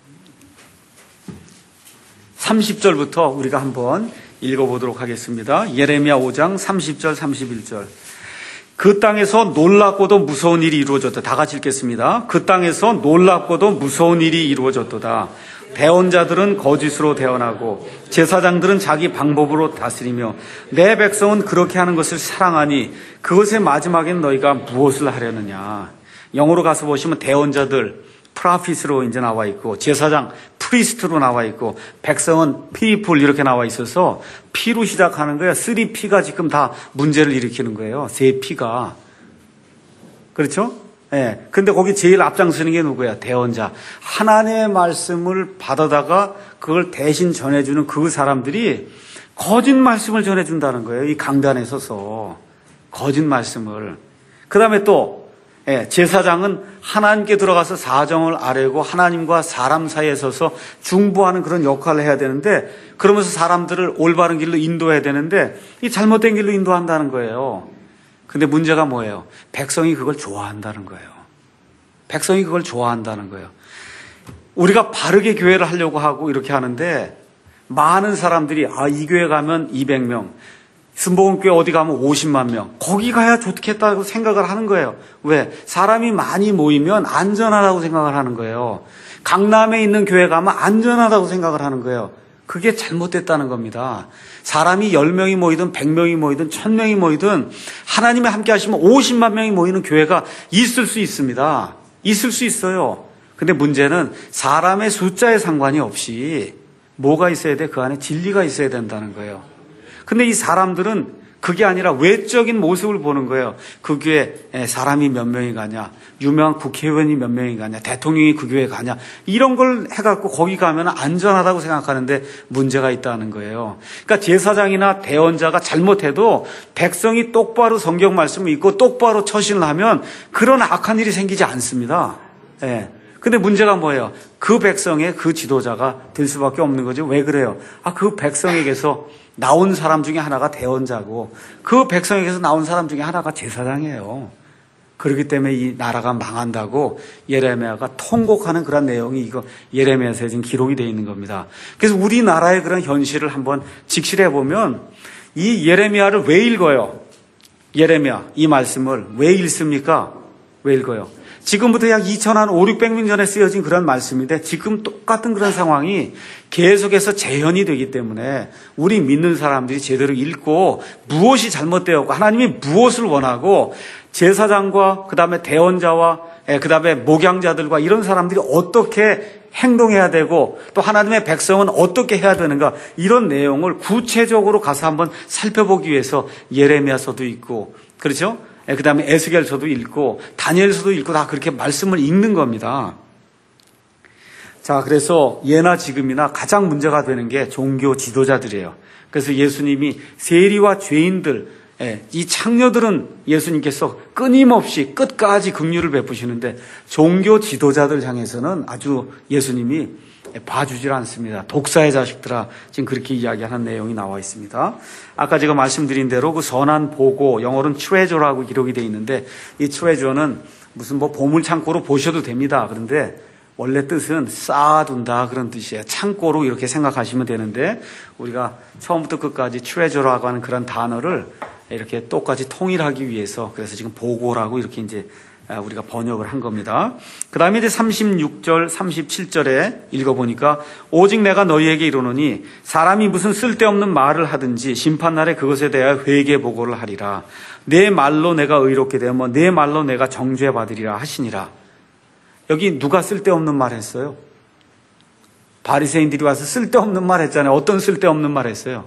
30절부터 우리가 한번 읽어보도록 하겠습니다. 예레미야 5장 30절 31절. 그 땅에서 놀랍고도 무서운 일이 이루어졌다. 다 같이 읽겠습니다. 그 땅에서 놀랍고도 무서운 일이 이루어졌도다. 대언자들은 거짓으로 대언하고 제사장들은 자기 방법으로 다스리며 내 백성은 그렇게 하는 것을 사랑하니 그것의 마지막에는 너희가 무엇을 하려느냐. 영어로 가서 보시면 대언자들 프라핏으로 이제 나와 있고 제사장 프리스트로 나와 있고 백성은 people 이렇게 나와 있어서 P로 시작하는 거예요. 3P가 지금 다 문제를 일으키는 거예요. 3P가. 그렇죠? 예. 근데 거기 제일 앞장서는 게 누구야? 대언자. 하나님의 말씀을 받아다가 그걸 대신 전해주는 그 사람들이 거짓 말씀을 전해준다는 거예요. 이 강단에 서서. 거짓 말씀을. 그 다음에 또 제사장은 하나님께 들어가서 사정을 아뢰고 하나님과 사람 사이에 서서 중보하는 그런 역할을 해야 되는데 그러면서 사람들을 올바른 길로 인도해야 되는데 이 잘못된 길로 인도한다는 거예요. 근데 문제가 뭐예요? 백성이 그걸 좋아한다는 거예요. 백성이 그걸 좋아한다는 거예요. 우리가 바르게 교회를 하려고 하고 이렇게 하는데 많은 사람들이 이 교회 가면 200명 순복음교회 어디 가면 50만 명. 거기 가야 좋겠다고 생각을 하는 거예요. 왜? 사람이 많이 모이면 안전하다고 생각을 하는 거예요. 강남에 있는 교회 가면 안전하다고 생각을 하는 거예요. 그게 잘못됐다는 겁니다. 사람이 10명이 모이든 100명이 모이든 1000명이 모이든 하나님이 함께 하시면 50만 명이 모이는 교회가 있을 수 있습니다. 있을 수 있어요. 근데 문제는 사람의 숫자에 상관이 없이 뭐가 있어야 돼? 그 안에 진리가 있어야 된다는 거예요. 근데 이 사람들은 그게 아니라 외적인 모습을 보는 거예요. 그 교회에 사람이 몇 명이 가냐, 유명한 국회의원이 몇 명이 가냐, 대통령이 그 교회에 가냐, 이런 걸 해갖고 거기 가면 안전하다고 생각하는데 문제가 있다는 거예요. 그러니까 제사장이나 대언자가 잘못해도 백성이 똑바로 성경 말씀을 읽고 똑바로 처신을 하면 그런 악한 일이 생기지 않습니다. 근데 문제가 뭐예요? 그 백성의 그 지도자가 될 수밖에 없는 거죠. 왜 그래요? 그 백성에게서 나온 사람 중에 하나가 대언자고 그 백성에게서 나온 사람 중에 하나가 제사장이에요. 그렇기 때문에 이 나라가 망한다고 예레미야가 통곡하는 그런 내용이 이거 예레미야서에 지금 기록이 되어 있는 겁니다. 그래서 우리나라의 그런 현실을 한번 직시해 보면 이 예레미야를 왜 읽어요? 예레미야 이 말씀을 왜 읽습니까? 왜 읽어요? 지금부터 약 2500년 전에 쓰여진 그런 말씀인데 지금 똑같은 그런 상황이 계속해서 재현이 되기 때문에 우리 믿는 사람들이 제대로 읽고 무엇이 잘못되었고 하나님이 무엇을 원하고 제사장과 그 다음에 대언자와 그 다음에 목양자들과 이런 사람들이 어떻게 행동해야 되고 또 하나님의 백성은 어떻게 해야 되는가 이런 내용을 구체적으로 가서 한번 살펴보기 위해서 예레미야서도 있고 그렇죠? 그 다음에 에스겔서도 읽고 다니엘서도 읽고 다 그렇게 말씀을 읽는 겁니다. 자, 그래서 예나 지금이나 가장 문제가 되는 게 종교 지도자들이에요. 그래서 예수님이 세리와 죄인들 이 창녀들은 예수님께서 끊임없이 끝까지 긍휼을 베푸시는데 종교 지도자들 향해서는 아주 예수님이 봐주질 않습니다. 독사의 자식들아 지금 그렇게 이야기하는 내용이 나와 있습니다. 아까 제가 말씀드린 대로 그 선한 보고 영어로는 트레저라고 기록이 되어 있는데 이 트레저는 무슨 뭐 보물창고로 보셔도 됩니다. 그런데 원래 뜻은 쌓아둔다 그런 뜻이에요. 창고로 이렇게 생각하시면 되는데 우리가 처음부터 끝까지 트레저라고 하는 그런 단어를 이렇게 똑같이 통일하기 위해서 그래서 지금 보고라고 이렇게 이제 우리가 번역을 한 겁니다. 그 다음에 이제 36절, 37절에 읽어보니까 오직 내가 너희에게 이르노니 사람이 무슨 쓸데없는 말을 하든지 심판날에 그것에 대하여 회개 보고를 하리라. 내 말로 내가 의롭게 되면 내 말로 내가 정죄 받으리라 하시니라. 여기 누가 쓸데없는 말 했어요? 바리새인들이 와서 쓸데없는 말 했잖아요. 어떤 쓸데없는 말 했어요?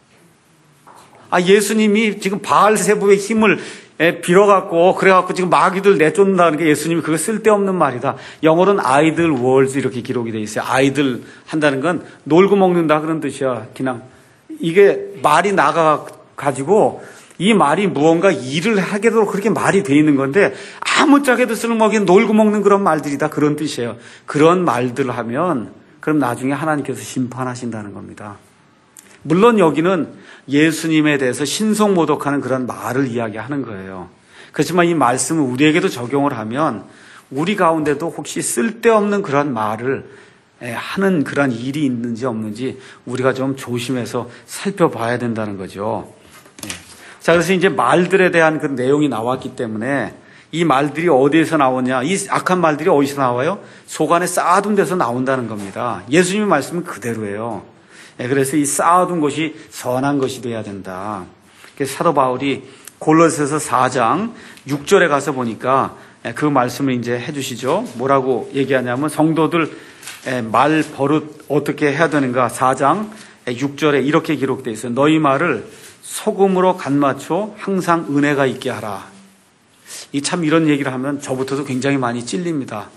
예수님이 지금 바알세부의 힘을 빌어갖고 그래갖고 지금 마귀들 내쫓는다는 게 예수님이 그거 쓸데없는 말이다. 영어로는 아이들 월즈 이렇게 기록이 돼 있어요. 아이들 한다는 건 놀고 먹는다 그런 뜻이야. 그냥 이게 말이 나가가지고 이 말이 무언가 일을 하게 되도록 그렇게 말이 돼 있는 건데 아무짝에도 쓸모없는 놀고 먹는 그런 말들이다 그런 뜻이에요. 그런 말들을 하면 그럼 나중에 하나님께서 심판하신다는 겁니다. 물론 여기는 예수님에 대해서 신성모독하는 그런 말을 이야기하는 거예요. 그렇지만 이 말씀을 우리에게도 적용을 하면 우리 가운데도 혹시 쓸데없는 그런 말을 하는 그런 일이 있는지 없는지 우리가 좀 조심해서 살펴봐야 된다는 거죠. 자, 그래서 이제 말들에 대한 그 내용이 나왔기 때문에 이 말들이 어디에서 나오냐? 이 악한 말들이 어디서 나와요? 속 안에 쌓아둔 데서 나온다는 겁니다. 예수님의 말씀은 그대로예요. 그래서 이 쌓아둔 것이 선한 것이 돼야 된다. 그래서 사도 바울이 골로새서 4장 6절에 가서 보니까 그 말씀을 이제 해주시죠. 뭐라고 얘기하냐면 성도들 말 버릇 어떻게 해야 되는가? 4장 6절에 이렇게 기록되어 있어요. 너희 말을 소금으로 간 맞춰 항상 은혜가 있게 하라. 이 참 이런 얘기를 하면 저부터도 굉장히 많이 찔립니다.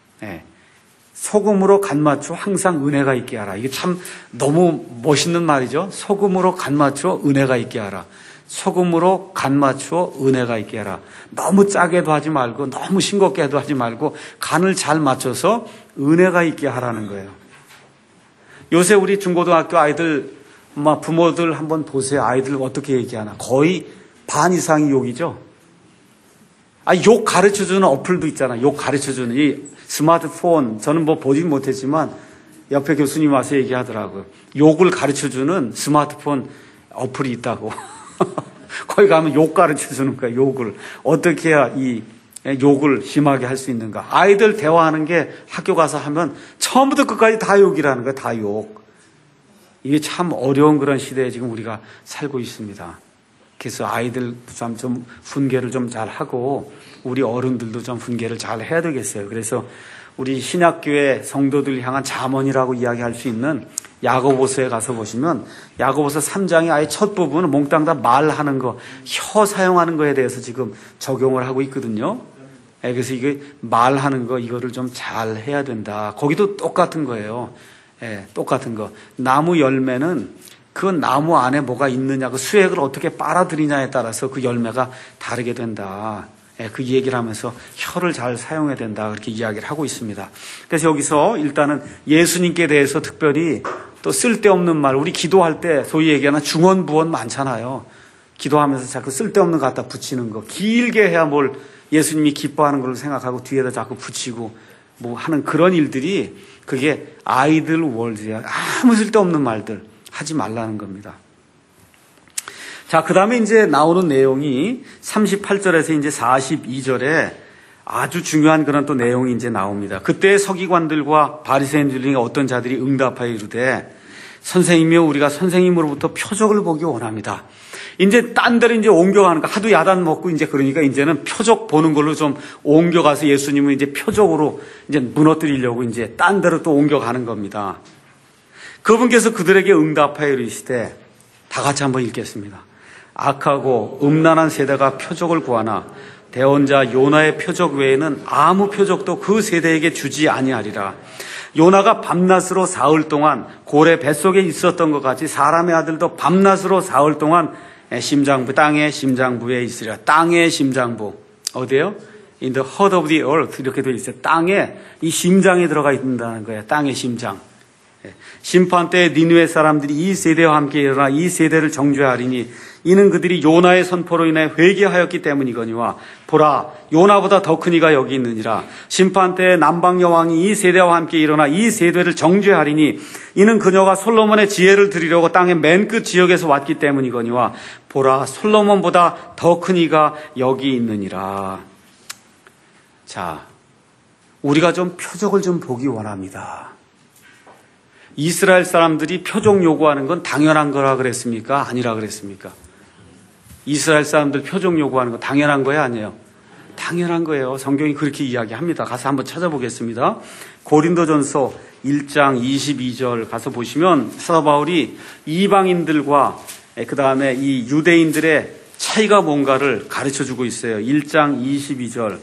소금으로 간 맞춰 항상 은혜가 있게 하라. 이게 참 너무 멋있는 말이죠. 소금으로 간 맞춰 은혜가 있게 하라. 소금으로 간 맞춰 은혜가 있게 하라. 너무 짜게도 하지 말고 너무 싱겁게도 하지 말고 간을 잘 맞춰서 은혜가 있게 하라는 거예요. 요새 우리 중고등학교 아이들 부모들 한번 보세요. 아이들 어떻게 얘기하나. 거의 반 이상이 욕이죠. 욕 가르쳐주는 어플도 있잖아. 욕 가르쳐주는 이 스마트폰. 저는 보진 못했지만 옆에 교수님 와서 얘기하더라고요. 욕을 가르쳐주는 스마트폰 어플이 있다고. 거기 가면 욕 가르쳐주는 거야. 욕을. 어떻게 해야 이 욕을 심하게 할 수 있는가. 아이들 대화하는 게 학교 가서 하면 처음부터 끝까지 다 욕이라는 거야. 다 욕. 이게 참 어려운 그런 시대에 지금 우리가 살고 있습니다. 그래서 아이들 좀 훈계를 좀 잘 하고 우리 어른들도 좀 훈계를 잘 해야 되겠어요. 그래서 우리 신약교회 성도들 향한 잠언이라고 이야기할 수 있는 야고보서에 가서 보시면 야고보서 3장의 아예 첫 부분은 몽땅 다 말하는 거, 혀 사용하는 거에 대해서 지금 적용을 하고 있거든요. 그래서 이게 말하는 거 이거를 좀 잘 해야 된다. 거기도 똑같은 거예요. 똑같은 거. 나무 열매는 그 나무 안에 뭐가 있느냐, 그 수액을 어떻게 빨아들이냐에 따라서 그 열매가 다르게 된다. 그 얘기를 하면서 혀를 잘 사용해야 된다. 그렇게 이야기를 하고 있습니다. 그래서 여기서 일단은 예수님께 대해서 특별히 또 쓸데없는 말, 우리 기도할 때 소위 얘기하는 중언부언 많잖아요. 기도하면서 자꾸 쓸데없는 거 갖다 붙이는 거. 길게 해야 뭘 예수님이 기뻐하는 걸 생각하고 뒤에다 자꾸 붙이고 뭐 하는 그런 일들이 그게 아이들 월드야. 아무 쓸데없는 말들 하지 말라는 겁니다. 자, 그 다음에 이제 나오는 내용이 38절에서 이제 42절에 아주 중요한 그런 또 내용이 이제 나옵니다. 그때 서기관들과 바리새인들 중에 어떤 자들이 응답하여 이르되 선생님이여 우리가 선생님으로부터 표적을 보기 원합니다. 이제 딴 데로 이제 옮겨가는 거. 하도 야단 먹고 이제 그러니까 이제는 표적 보는 걸로 좀 옮겨가서 예수님은 이제 표적으로 이제 무너뜨리려고 이제 딴 데로 또 옮겨가는 겁니다. 그분께서 그들에게 응답하여 이르시되, 다 같이 한번 읽겠습니다. 악하고 음란한 세대가 표적을 구하나 대언자 요나의 표적 외에는 아무 표적도 그 세대에게 주지 아니하리라. 요나가 밤낮으로 사흘 동안 고래 뱃속에 있었던 것 같이 사람의 아들도 밤낮으로 사흘 동안 심장부, 땅의 심장부에 있으리라. 땅의 심장부. 어디요? In the heart of the earth. 이렇게 되어 있어요. 땅에 이 심장에 들어가 있다는 거예요. 땅의 심장. 심판 때에 니느웨 사람들이 이 세대와 함께 일어나 이 세대를 정죄하리니 이는 그들이 요나의 선포로 인해 회개하였기 때문이거니와 보라 요나보다 더 큰 이가 여기 있느니라. 심판 때에 남방 여왕이 이 세대와 함께 일어나 이 세대를 정죄하리니 이는 그녀가 솔로몬의 지혜를 드리려고 땅의 맨 끝 지역에서 왔기 때문이거니와 보라 솔로몬보다 더 큰 이가 여기 있느니라. 자, 우리가 좀 표적을 좀 보기 원합니다. 이스라엘 사람들이 표적 요구하는 건 당연한 거라 그랬습니까? 아니라 그랬습니까? 이스라엘 사람들 표적 요구하는 거 당연한 거예요? 아니에요? 당연한 거예요. 성경이 그렇게 이야기합니다. 가서 한번 찾아보겠습니다. 고린도전서 1장 22절 가서 보시면 사도 바울이 이방인들과 그 다음에 이 유대인들의 차이가 뭔가를 가르쳐주고 있어요. 1장 22절.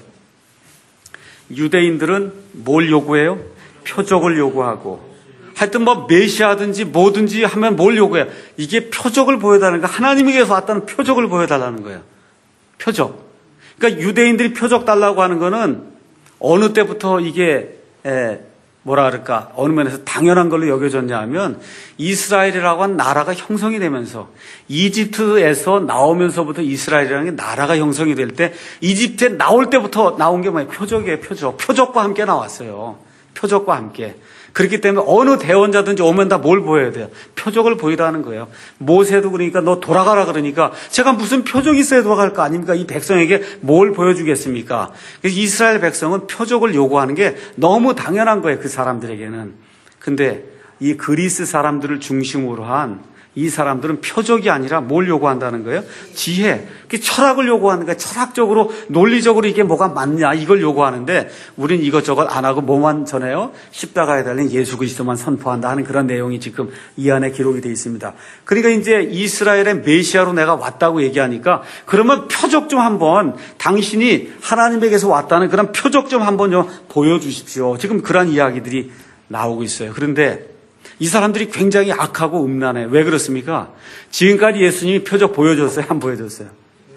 유대인들은 뭘 요구해요? 표적을 요구하고, 하여튼 뭐 메시아든지 뭐든지 하면 뭘 요구해요? 이게 표적을 보여달라는 거, 하나님에게서 왔다는 표적을 보여달라는 거예요. 표적. 그러니까 유대인들이 표적 달라고 하는 거는 어느 때부터 이게 뭐라 그럴까, 어느 면에서 당연한 걸로 여겨졌냐 하면 이스라엘이라고 한 나라가 형성이 되면서, 이집트에서 나오면서부터 이스라엘이라는 게 나라가 형성이 될 때, 이집트에 나올 때부터 나온 게 뭐예요? 표적이에요. 표적과 함께 나왔어요. 표적과 함께. 그렇기 때문에 어느 대원자든지 오면 다 뭘 보여야 돼요? 표적을 보이라는 거예요. 모세도 그러니까 너 돌아가라 그러니까 제가 무슨 표적이 있어야 돌아갈 거 아닙니까? 이 백성에게 뭘 보여주겠습니까? 그래서 이스라엘 백성은 표적을 요구하는 게 너무 당연한 거예요. 그 사람들에게는. 근데 이 그리스 사람들을 중심으로 한 이 사람들은 표적이 아니라 뭘 요구한다는 거예요? 지혜. 철학을 요구하는 거예요. 철학적으로, 논리적으로 이게 뭐가 맞냐 이걸 요구하는데 우린 이것저것 안 하고 뭐만 전해요? 십자가에 달린 예수 그리스도만 선포한다 하는 그런 내용이 지금 이 안에 기록이 되어 있습니다. 그러니까 이제 이스라엘의 메시아로 내가 왔다고 얘기하니까 그러면 표적 좀 한번, 당신이 하나님에게서 왔다는 그런 표적 좀 한번 좀 보여주십시오. 지금 그런 이야기들이 나오고 있어요. 그런데 이 사람들이 굉장히 악하고 음란해요. 왜 그렇습니까? 지금까지 예수님이 표적 보여줬어요? 안 보여줬어요?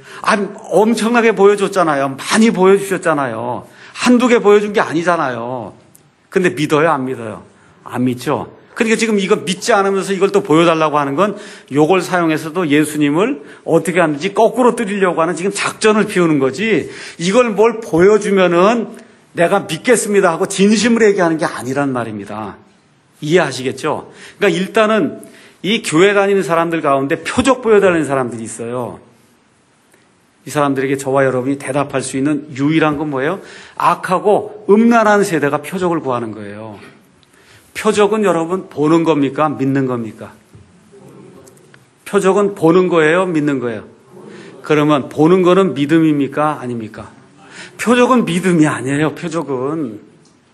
엄청나게 보여줬잖아요. 많이 보여주셨잖아요. 한두 개 보여준 게 아니잖아요. 근데 믿어요? 안 믿어요? 안 믿죠? 그러니까 지금 이거 믿지 않으면서 이걸 또 보여달라고 하는 건 요걸 사용해서도 예수님을 어떻게 하는지 거꾸로 뜨리려고 하는 지금 작전을 피우는 거지, 이걸 뭘 보여주면은 내가 믿겠습니다 하고 진심으로 얘기하는 게 아니란 말입니다. 이해하시겠죠? 그러니까 일단은 이 교회 다니는 사람들 가운데 표적 보여달라는 사람들이 있어요. 이 사람들에게 저와 여러분이 대답할 수 있는 유일한 건 뭐예요? 악하고 음란한 세대가 표적을 구하는 거예요. 표적은 여러분 보는 겁니까? 믿는 겁니까? 표적은 보는 거예요? 믿는 거예요? 그러면 보는 거는 믿음입니까? 아닙니까? 표적은 믿음이 아니에요. 표적은.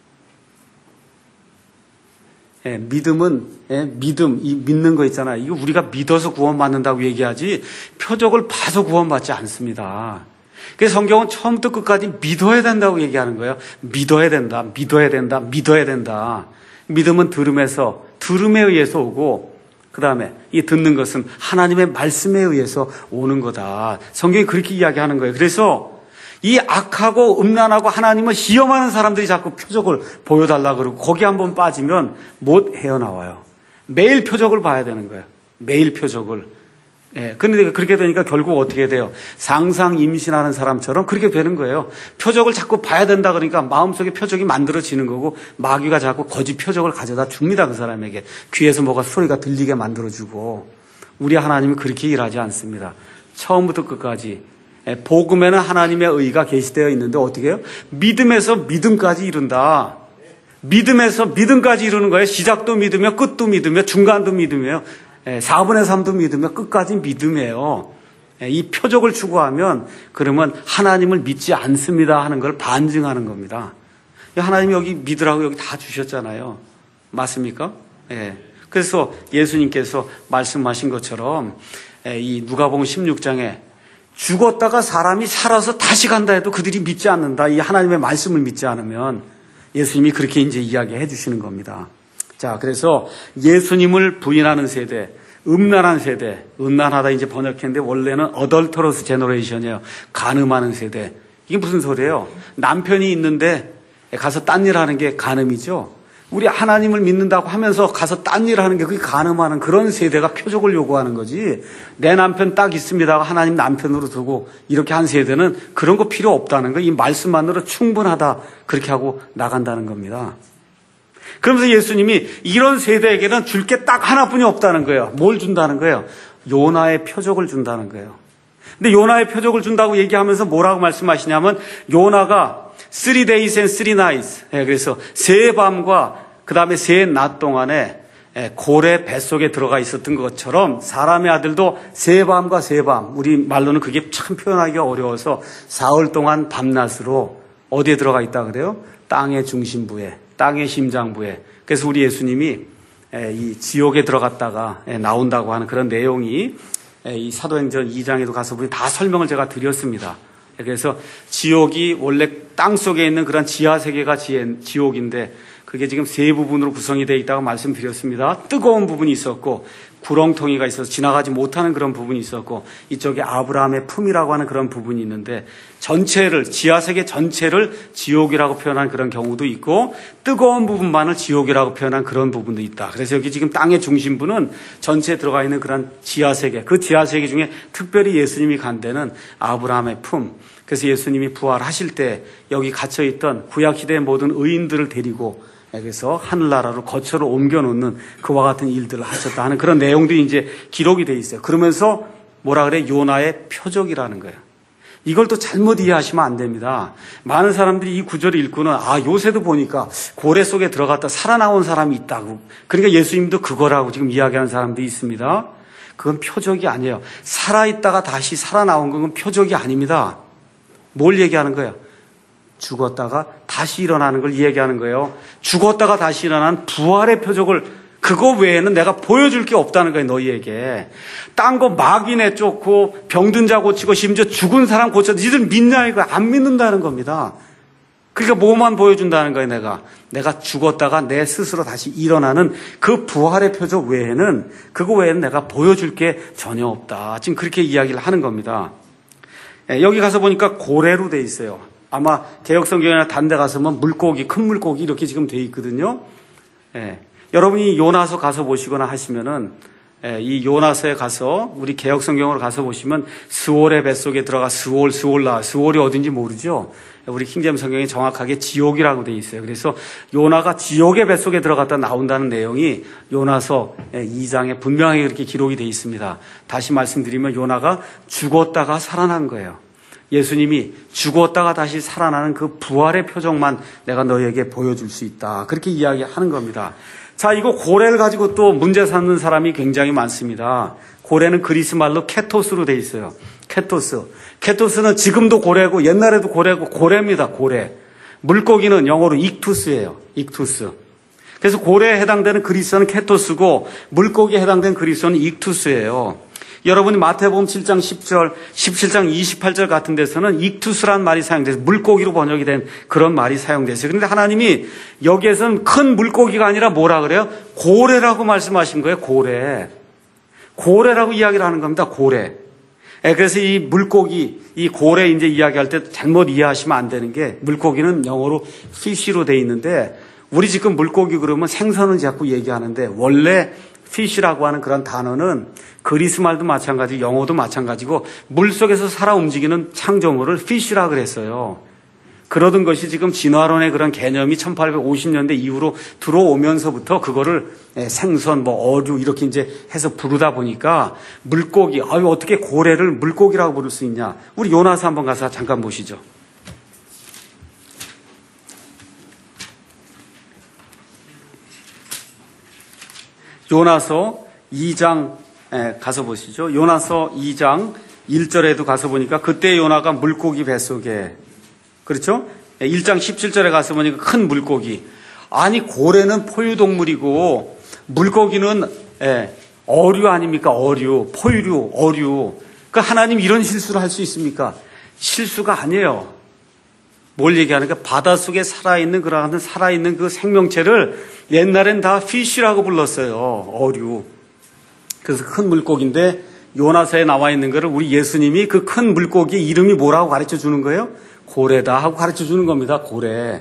믿음은, 믿음, 이 믿는 거 있잖아요. 이거 우리가 믿어서 구원받는다고 얘기하지 표적을 봐서 구원받지 않습니다. 그래서 성경은 처음부터 끝까지 믿어야 된다고 얘기하는 거예요. 믿어야 된다, 믿어야 된다, 믿어야 된다. 믿음은 들음에 의해서 오고, 그 다음에 이 듣는 것은 하나님의 말씀에 의해서 오는 거다. 성경이 그렇게 이야기하는 거예요. 그래서 이 악하고 음란하고 하나님을 시험하는 사람들이 자꾸 표적을 보여달라 그러고 거기 한번 빠지면 못 헤어나와요. 매일 표적을 봐야 되는 거예요. 매일 표적을. 그런데 그렇게 되니까 결국 어떻게 돼요? 상상 임신하는 사람처럼 그렇게 되는 거예요. 표적을 자꾸 봐야 된다 그러니까 마음속에 표적이 만들어지는 거고, 마귀가 자꾸 거짓 표적을 가져다 줍니다. 그 사람에게. 귀에서 뭐가 소리가 들리게 만들어주고. 우리 하나님은 그렇게 일하지 않습니다. 처음부터 끝까지. 복음에는 하나님의 의가 계시되어 있는데 어떻게 해요? 믿음에서 믿음까지 이룬다. 믿음에서 믿음까지 이루는 거예요. 시작도 믿으며 끝도 믿으며 중간도 믿으며 4분의 3도 믿으며 끝까지 믿음이에요. 이 표적을 추구하면 그러면 하나님을 믿지 않습니다 하는 걸 반증하는 겁니다. 하나님이 여기 믿으라고 여기 다 주셨잖아요. 맞습니까? 예. 그래서 예수님께서 말씀하신 것처럼 이 누가복음 16장에 죽었다가 사람이 살아서 다시 간다 해도 그들이 믿지 않는다. 이 하나님의 말씀을 믿지 않으면 예수님이 그렇게 이제 이야기해 주시는 겁니다. 자, 그래서 예수님을 부인하는 세대, 음란한 세대, 음란하다 이제 번역했는데 원래는 어덜터러스 제너레이션이에요. 간음하는 세대. 이게 무슨 소리예요? 남편이 있는데 가서 딴 일 하는 게 간음이죠. 우리 하나님을 믿는다고 하면서 가서 딴 일 하는 게 그게 간음하는 그런 세대가 표적을 요구하는 거지. 내 남편 딱 있습니다. 하나님 남편으로 두고 이렇게 한 세대는 그런 거 필요 없다는 거. 이 말씀만으로 충분하다. 그렇게 하고 나간다는 겁니다. 그러면서 예수님이 이런 세대에게는 줄 게 딱 하나뿐이 없다는 거예요. 뭘 준다는 거예요? 요나의 표적을 준다는 거예요. 근데 요나의 표적을 준다고 얘기하면서 뭐라고 말씀하시냐면 요나가 3 days and 3 nights. 그래서 세 밤과 그 다음에 세 낮 동안에 고래 뱃속에 들어가 있었던 것처럼 사람의 아들도 세 밤과 세 밤, 우리 말로는 그게 참 표현하기가 어려워서 사흘 동안 밤낮으로 어디에 들어가 있다 그래요? 땅의 중심부에, 땅의 심장부에. 그래서 우리 예수님이 이 지옥에 들어갔다가 나온다고 하는 그런 내용이 이 사도행전 2장에도 가서 보니 다 설명을 제가 드렸습니다. 그래서 지옥이 원래 땅 속에 있는 그런 지하 세계가 지옥인데 그게 지금 세 부분으로 구성이 되어 있다고 말씀드렸습니다. 뜨거운 부분이 있었고 구렁텅이가 있어서 지나가지 못하는 그런 부분이 있었고 이쪽에 아브라함의 품이라고 하는 그런 부분이 있는데 전체를 지하 세계 전체를 지옥이라고 표현한 그런 경우도 있고 뜨거운 부분만을 지옥이라고 표현한 그런 부분도 있다. 그래서 여기 지금 땅의 중심부는 전체에 들어가 있는 그런 지하 세계, 그 지하 세계 중에 특별히 예수님이 간 데는 아브라함의 품. 그래서 예수님이 부활하실 때 여기 갇혀 있던 구약 시대의 모든 의인들을 데리고 그래서 하늘나라로 거처로 옮겨놓는 그와 같은 일들을 하셨다 하는 그런 내용들이 이제 기록이 돼 있어요. 그러면서 뭐라 그래? 요나의 표적이라는 거예요. 이걸 또 잘못 이해하시면 안 됩니다. 많은 사람들이 이 구절을 읽고는 요새도 보니까 고래 속에 들어갔다 살아나온 사람이 있다고. 그러니까 예수님도 그거라고 지금 이야기하는 사람들이 있습니다. 그건 표적이 아니에요. 살아있다가 다시 살아나온 건 표적이 아닙니다. 뭘 얘기하는 거예요? 죽었다가 다시 일어나는 걸 얘기하는 거예요. 죽었다가 다시 일어나는 부활의 표적을 그거 외에는 내가 보여줄 게 없다는 거예요. 너희에게. 딴 거 마귀 내쫓고 병든 자 고치고 심지어 죽은 사람 고쳐 니들 믿냐 이거 안 믿는다는 겁니다. 그러니까 뭐만 보여준다는 거예요. 내가 죽었다가 내 스스로 다시 일어나는 그 부활의 표적 외에는 그거 외에는 내가 보여줄 게 전혀 없다. 지금 그렇게 이야기를 하는 겁니다. 여기 가서 보니까 고래로 돼 있어요. 아마 개역성경이나 다른 데 가서 보면 물고기, 큰 물고기 이렇게 지금 돼 있거든요. 여러분이 요나서 가서 보시거나 하시면은 이 요나서에 가서 우리 개역성경으로 가서 보시면 스올의 뱃속에 들어가 스올라 스올이 어딘지 모르죠. 우리 킹제임스 성경에 정확하게 지옥이라고 돼 있어요. 그래서 요나가 지옥의 뱃속에 들어갔다 나온다는 내용이 요나서 2장에 분명하게 그렇게 기록이 돼 있습니다. 다시 말씀드리면 요나가 죽었다가 살아난 거예요. 예수님이 죽었다가 다시 살아나는 그 부활의 표적만 내가 너희에게 보여줄 수 있다. 그렇게 이야기하는 겁니다. 자, 이거 고래를 가지고 또 문제 삼는 사람이 굉장히 많습니다. 고래는 그리스 말로 케토스로 돼 있어요. 케토스는 지금도 고래고 옛날에도 고래고 고래입니다. 고래. 물고기는 영어로 익투스예요. 익투스. 그래서 고래에 해당되는 그리스어는 케토스고 물고기에 해당되는 그리스어는 익투스예요. 여러분이 마태복음 7장 10절, 17장 28절 같은 데서는 익투스란 말이 사용돼서 물고기로 번역이 된 그런 말이 사용됐어요. 그런데 하나님이 여기에서는 큰 물고기가 아니라 뭐라 그래요? 고래라고 말씀하신 거예요. 고래라고 이야기를 하는 겁니다. 고래. 그래서 이 물고기, 이 고래 이제 이야기할 때 잘못 이해하시면 안 되는 게 물고기는 영어로 fish로 돼 있는데 우리 지금 물고기 그러면 생선을 자꾸 얘기하는데 원래 fish라고 하는 그런 단어는 그리스 말도 마찬가지, 영어도 마찬가지고 물속에서 살아 움직이는 창조물을 fish라 그랬어요. 그러던 것이 지금 진화론의 그런 개념이 1850년대 이후로 들어오면서부터 그거를 생선, 어류 이렇게 이제 해서 부르다 보니까 물고기, 어떻게 고래를 물고기라고 부를 수 있냐. 우리 요나서 한번 가서 잠깐 보시죠. 요나서 2장 가서 보시죠. 요나서 2장 1절에도 가서 보니까 그때 요나가 물고기 뱃속에, 그렇죠? 1장 17절에 가서 보니까 큰 물고기. 아니, 고래는 포유동물이고 물고기는 어류 아닙니까? 어류, 포유류, 어류. 그러니까 하나님 이런 실수를 할 수 있습니까? 실수가 아니에요. 뭘 얘기하는가? 바닷속에 살아있는 그 생명체를 옛날엔 다 피쉬라고 불렀어요. 어류. 그래서 큰 물고기인데 요나서에 나와 있는 거를 우리 예수님이 그 큰 물고기 이름이 뭐라고 가르쳐 주는 거예요? 고래다 하고 가르쳐 주는 겁니다. 고래.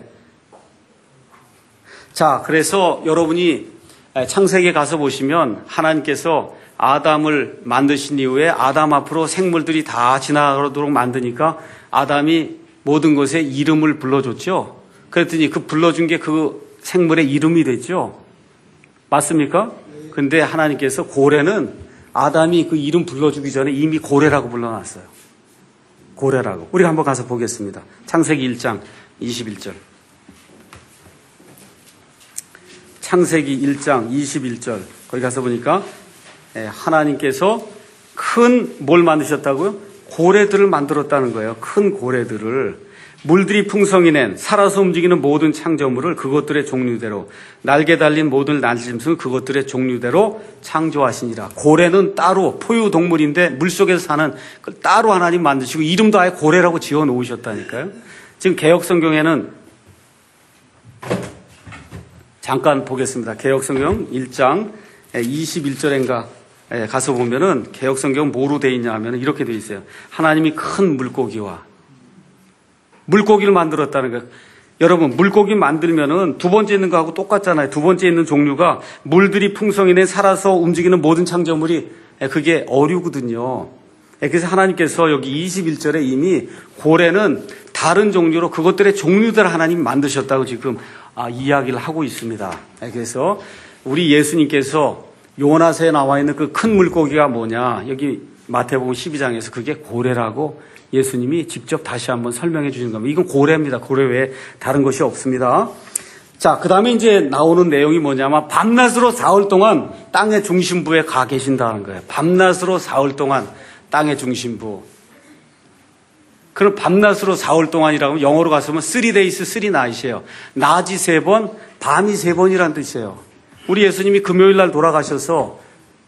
자, 그래서 여러분이 창세기에 가서 보시면 하나님께서 아담을 만드신 이후에 아담 앞으로 생물들이 다 지나가도록 만드니까 아담이 모든 것에 이름을 불러줬죠. 그랬더니 그 불러준 게 그 생물의 이름이 됐죠. 맞습니까? 근데 하나님께서 고래는 아담이 그 이름 불러주기 전에 이미 고래라고 불러놨어요. 고래라고. 우리가 한번 가서 보겠습니다. 창세기 1장 21절. 창세기 1장 21절. 거기 가서 보니까 하나님께서 큰 뭘 만드셨다고요? 고래들을 만들었다는 거예요. 큰 고래들을. 물들이 풍성히 낸 살아서 움직이는 모든 창조물을 그것들의 종류대로, 날개 달린 모든 날짐승을 그것들의 종류대로 창조하시니라. 고래는 따로 포유동물인데 물속에서 사는 그 따로 하나님 만드시고 이름도 아예 고래라고 지어 놓으셨다니까요. 지금 개역성경에는 잠깐 보겠습니다. 개역성경 1장 21절인가 가서 보면은 개역성경 뭐로 되어 있냐 하면 이렇게 되어 있어요. 하나님이 큰 물고기와 물고기를 만들었다는 거예요. 여러분, 물고기 만들면은 두 번째 있는 거하고 똑같잖아요. 두 번째 있는 종류가 물들이 풍성히 내 살아서 움직이는 모든 창조물이 그게 어류거든요. 그래서 하나님께서 여기 21절에 이미 고래는 다른 종류로 그것들의 종류들 하나님 만드셨다고 지금 이야기를 하고 있습니다. 그래서 우리 예수님께서 요나서에 나와 있는 그 큰 물고기가 뭐냐, 여기 마태복음 12장에서 그게 고래라고 예수님이 직접 다시 한번 설명해 주신 겁니다. 이건 고래입니다. 고래 외에 다른 것이 없습니다. 자, 그 다음에 이제 나오는 내용이 뭐냐면 밤낮으로 사흘 동안 땅의 중심부에 가 계신다는 거예요. 밤낮으로 사흘 동안 땅의 중심부. 그럼 밤낮으로 사흘 동안이라고 하면 영어로 가서면 3days, 3night이에요. 낮이 3번, 밤이 3번이라는 뜻이에요. 우리 예수님이 금요일날 돌아가셔서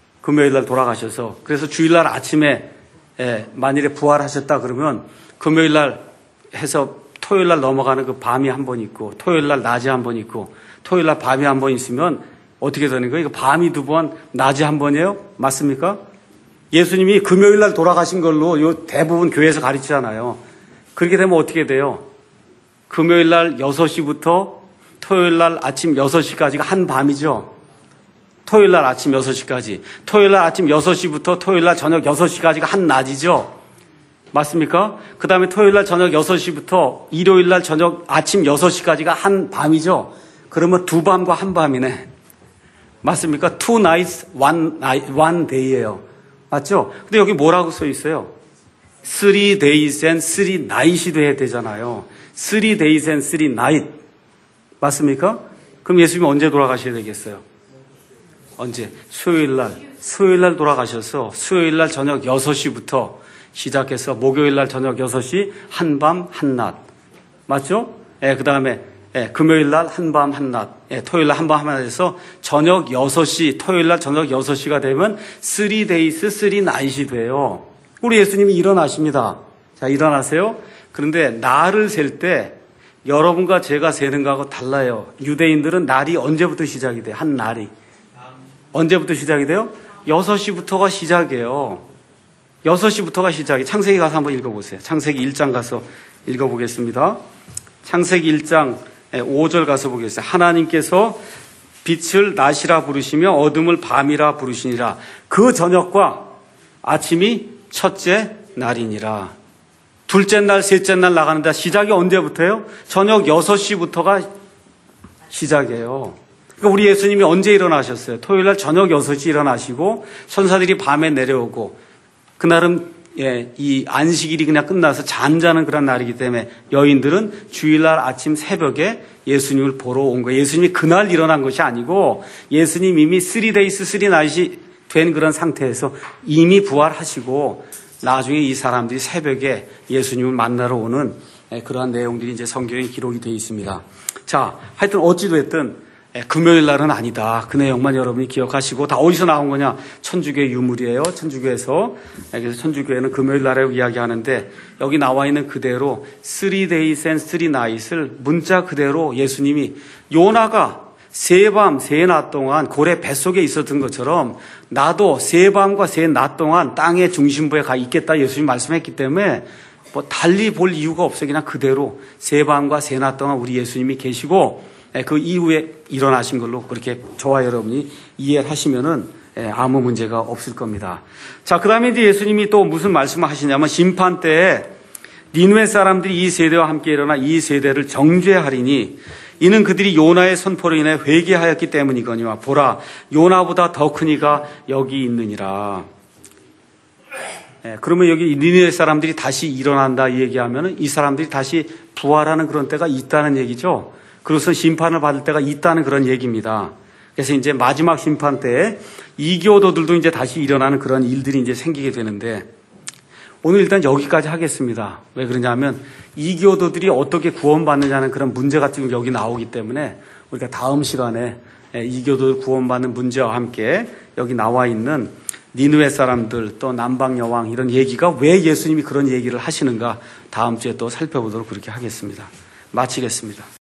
그래서 주일날 아침에 만일에 부활하셨다 그러면 금요일날 해서 토요일날 넘어가는 그 밤이 한 번 있고 토요일날 낮이 한 번 있고 토요일날 밤이 한 번 있으면 어떻게 되는 거예요? 이거 밤이 2번, 낮이 한 번이에요? 맞습니까? 예수님이 금요일날 돌아가신 걸로 요 대부분 교회에서 가르치잖아요. 그렇게 되면 어떻게 돼요? 금요일날 6시부터 토요일날 아침 6시까지가 한 밤이죠. 토요일날 아침 6시까지. 토요일날 아침 6시부터 토요일날 저녁 6시까지가 한 낮이죠. 맞습니까? 그 다음에 토요일날 저녁 6시부터 일요일날 저녁 아침 6시까지가 한 밤이죠. 그러면 두 밤과 한 밤이네. 맞습니까? Two nights, one day예요. 맞죠? 근데 여기 뭐라고 써 있어요? 3 days and 3 night이 돼야 되잖아요. 3 days and 3 night. 맞습니까? 그럼 예수님이 언제 돌아가셔야 되겠어요? 언제? 수요일날 돌아가셔서 수요일날 저녁 6시부터 시작해서 목요일날 저녁 6시 한밤 한낮. 맞죠? 그 다음에 금요일날 한밤 한낮. 토요일날 한밤 한낮에서 저녁 6시, 토요일날 저녁 6시가 되면 3 days, 3 night이 돼요. 우리 예수님이 일어나십니다. 자, 일어나세요. 그런데 날을 셀 때 여러분과 제가 세는 거하고 달라요. 유대인들은 날이 언제부터 시작이 돼요? 한 날이. 언제부터 시작이 돼요? 6시부터가 시작이에요. 6시부터가 시작이. 창세기 가서 한번 읽어보세요. 창세기 1장 가서 읽어보겠습니다. 창세기 1장 5절 가서 보겠어요. 하나님께서 빛을 낮이라 부르시며 어둠을 밤이라 부르시니라. 그 저녁과 아침이 첫째 날이니라. 둘째 날, 셋째 날 나가는데 시작이 언제부터예요? 저녁 6시부터가 시작이에요. 그러니까 우리 예수님이 언제 일어나셨어요? 토요일 날 저녁 6시 일어나시고 천사들이 밤에 내려오고 그날은 이 안식일이 그냥 끝나서 잠자는 그런 날이기 때문에 여인들은 주일날 아침 새벽에 예수님을 보러 온 거예요. 예수님이 그날 일어난 것이 아니고 예수님 이미 3 days, 3 night이 된 그런 상태에서 이미 부활하시고 나중에 이 사람들이 새벽에 예수님을 만나러 오는 그러한 내용들이 이제 성경에 기록이 되어 있습니다. 자, 하여튼 어찌됐든 금요일 날은 아니다. 그 내용만 여러분이 기억하시고, 다 어디서 나온 거냐? 천주교 유물이에요. 천주교에서. 그래서 천주교에는 금요일 날이라고 이야기하는데, 여기 나와 있는 그대로 3 days and 3 nights을 문자 그대로 예수님이 요나가 3밤 3낮 동안 고래 뱃속에 있었던 것처럼 나도 3밤과 3낮 동안 땅의 중심부에 가 있겠다 예수님이 말씀했기 때문에 뭐 달리 볼 이유가 없어요. 그냥 그대로 3밤과 3낮 동안 우리 예수님이 계시고 그 이후에 일어나신 걸로 그렇게 저와 여러분이 이해를 하시면은 아무 문제가 없을 겁니다. 자, 그 다음에 이제 예수님이 또 무슨 말씀을 하시냐면 심판 때에 니느웨 사람들이 이 세대와 함께 일어나 이 세대를 정죄하리니 이는 그들이 요나의 선포로 인해 회개하였기 때문이거니와 보라 요나보다 더 큰 이가 여기 있느니라. 그러면 여기 니느웨 사람들이 다시 일어난다 얘기하면은 이 사람들이 다시 부활하는 그런 때가 있다는 얘기죠. 그래서 심판을 받을 때가 있다는 그런 얘기입니다. 그래서 이제 마지막 심판 때에 이교도들도 이제 다시 일어나는 그런 일들이 이제 생기게 되는데 오늘 일단 여기까지 하겠습니다. 왜 그러냐면 이교도들이 어떻게 구원받느냐는 그런 문제가 지금 여기 나오기 때문에 우리가 다음 시간에 이교도들 구원받는 문제와 함께 여기 나와 있는 니느웨 사람들 또 남방 여왕 이런 얘기가 왜 예수님이 그런 얘기를 하시는가 다음 주에 또 살펴보도록 그렇게 하겠습니다. 마치겠습니다.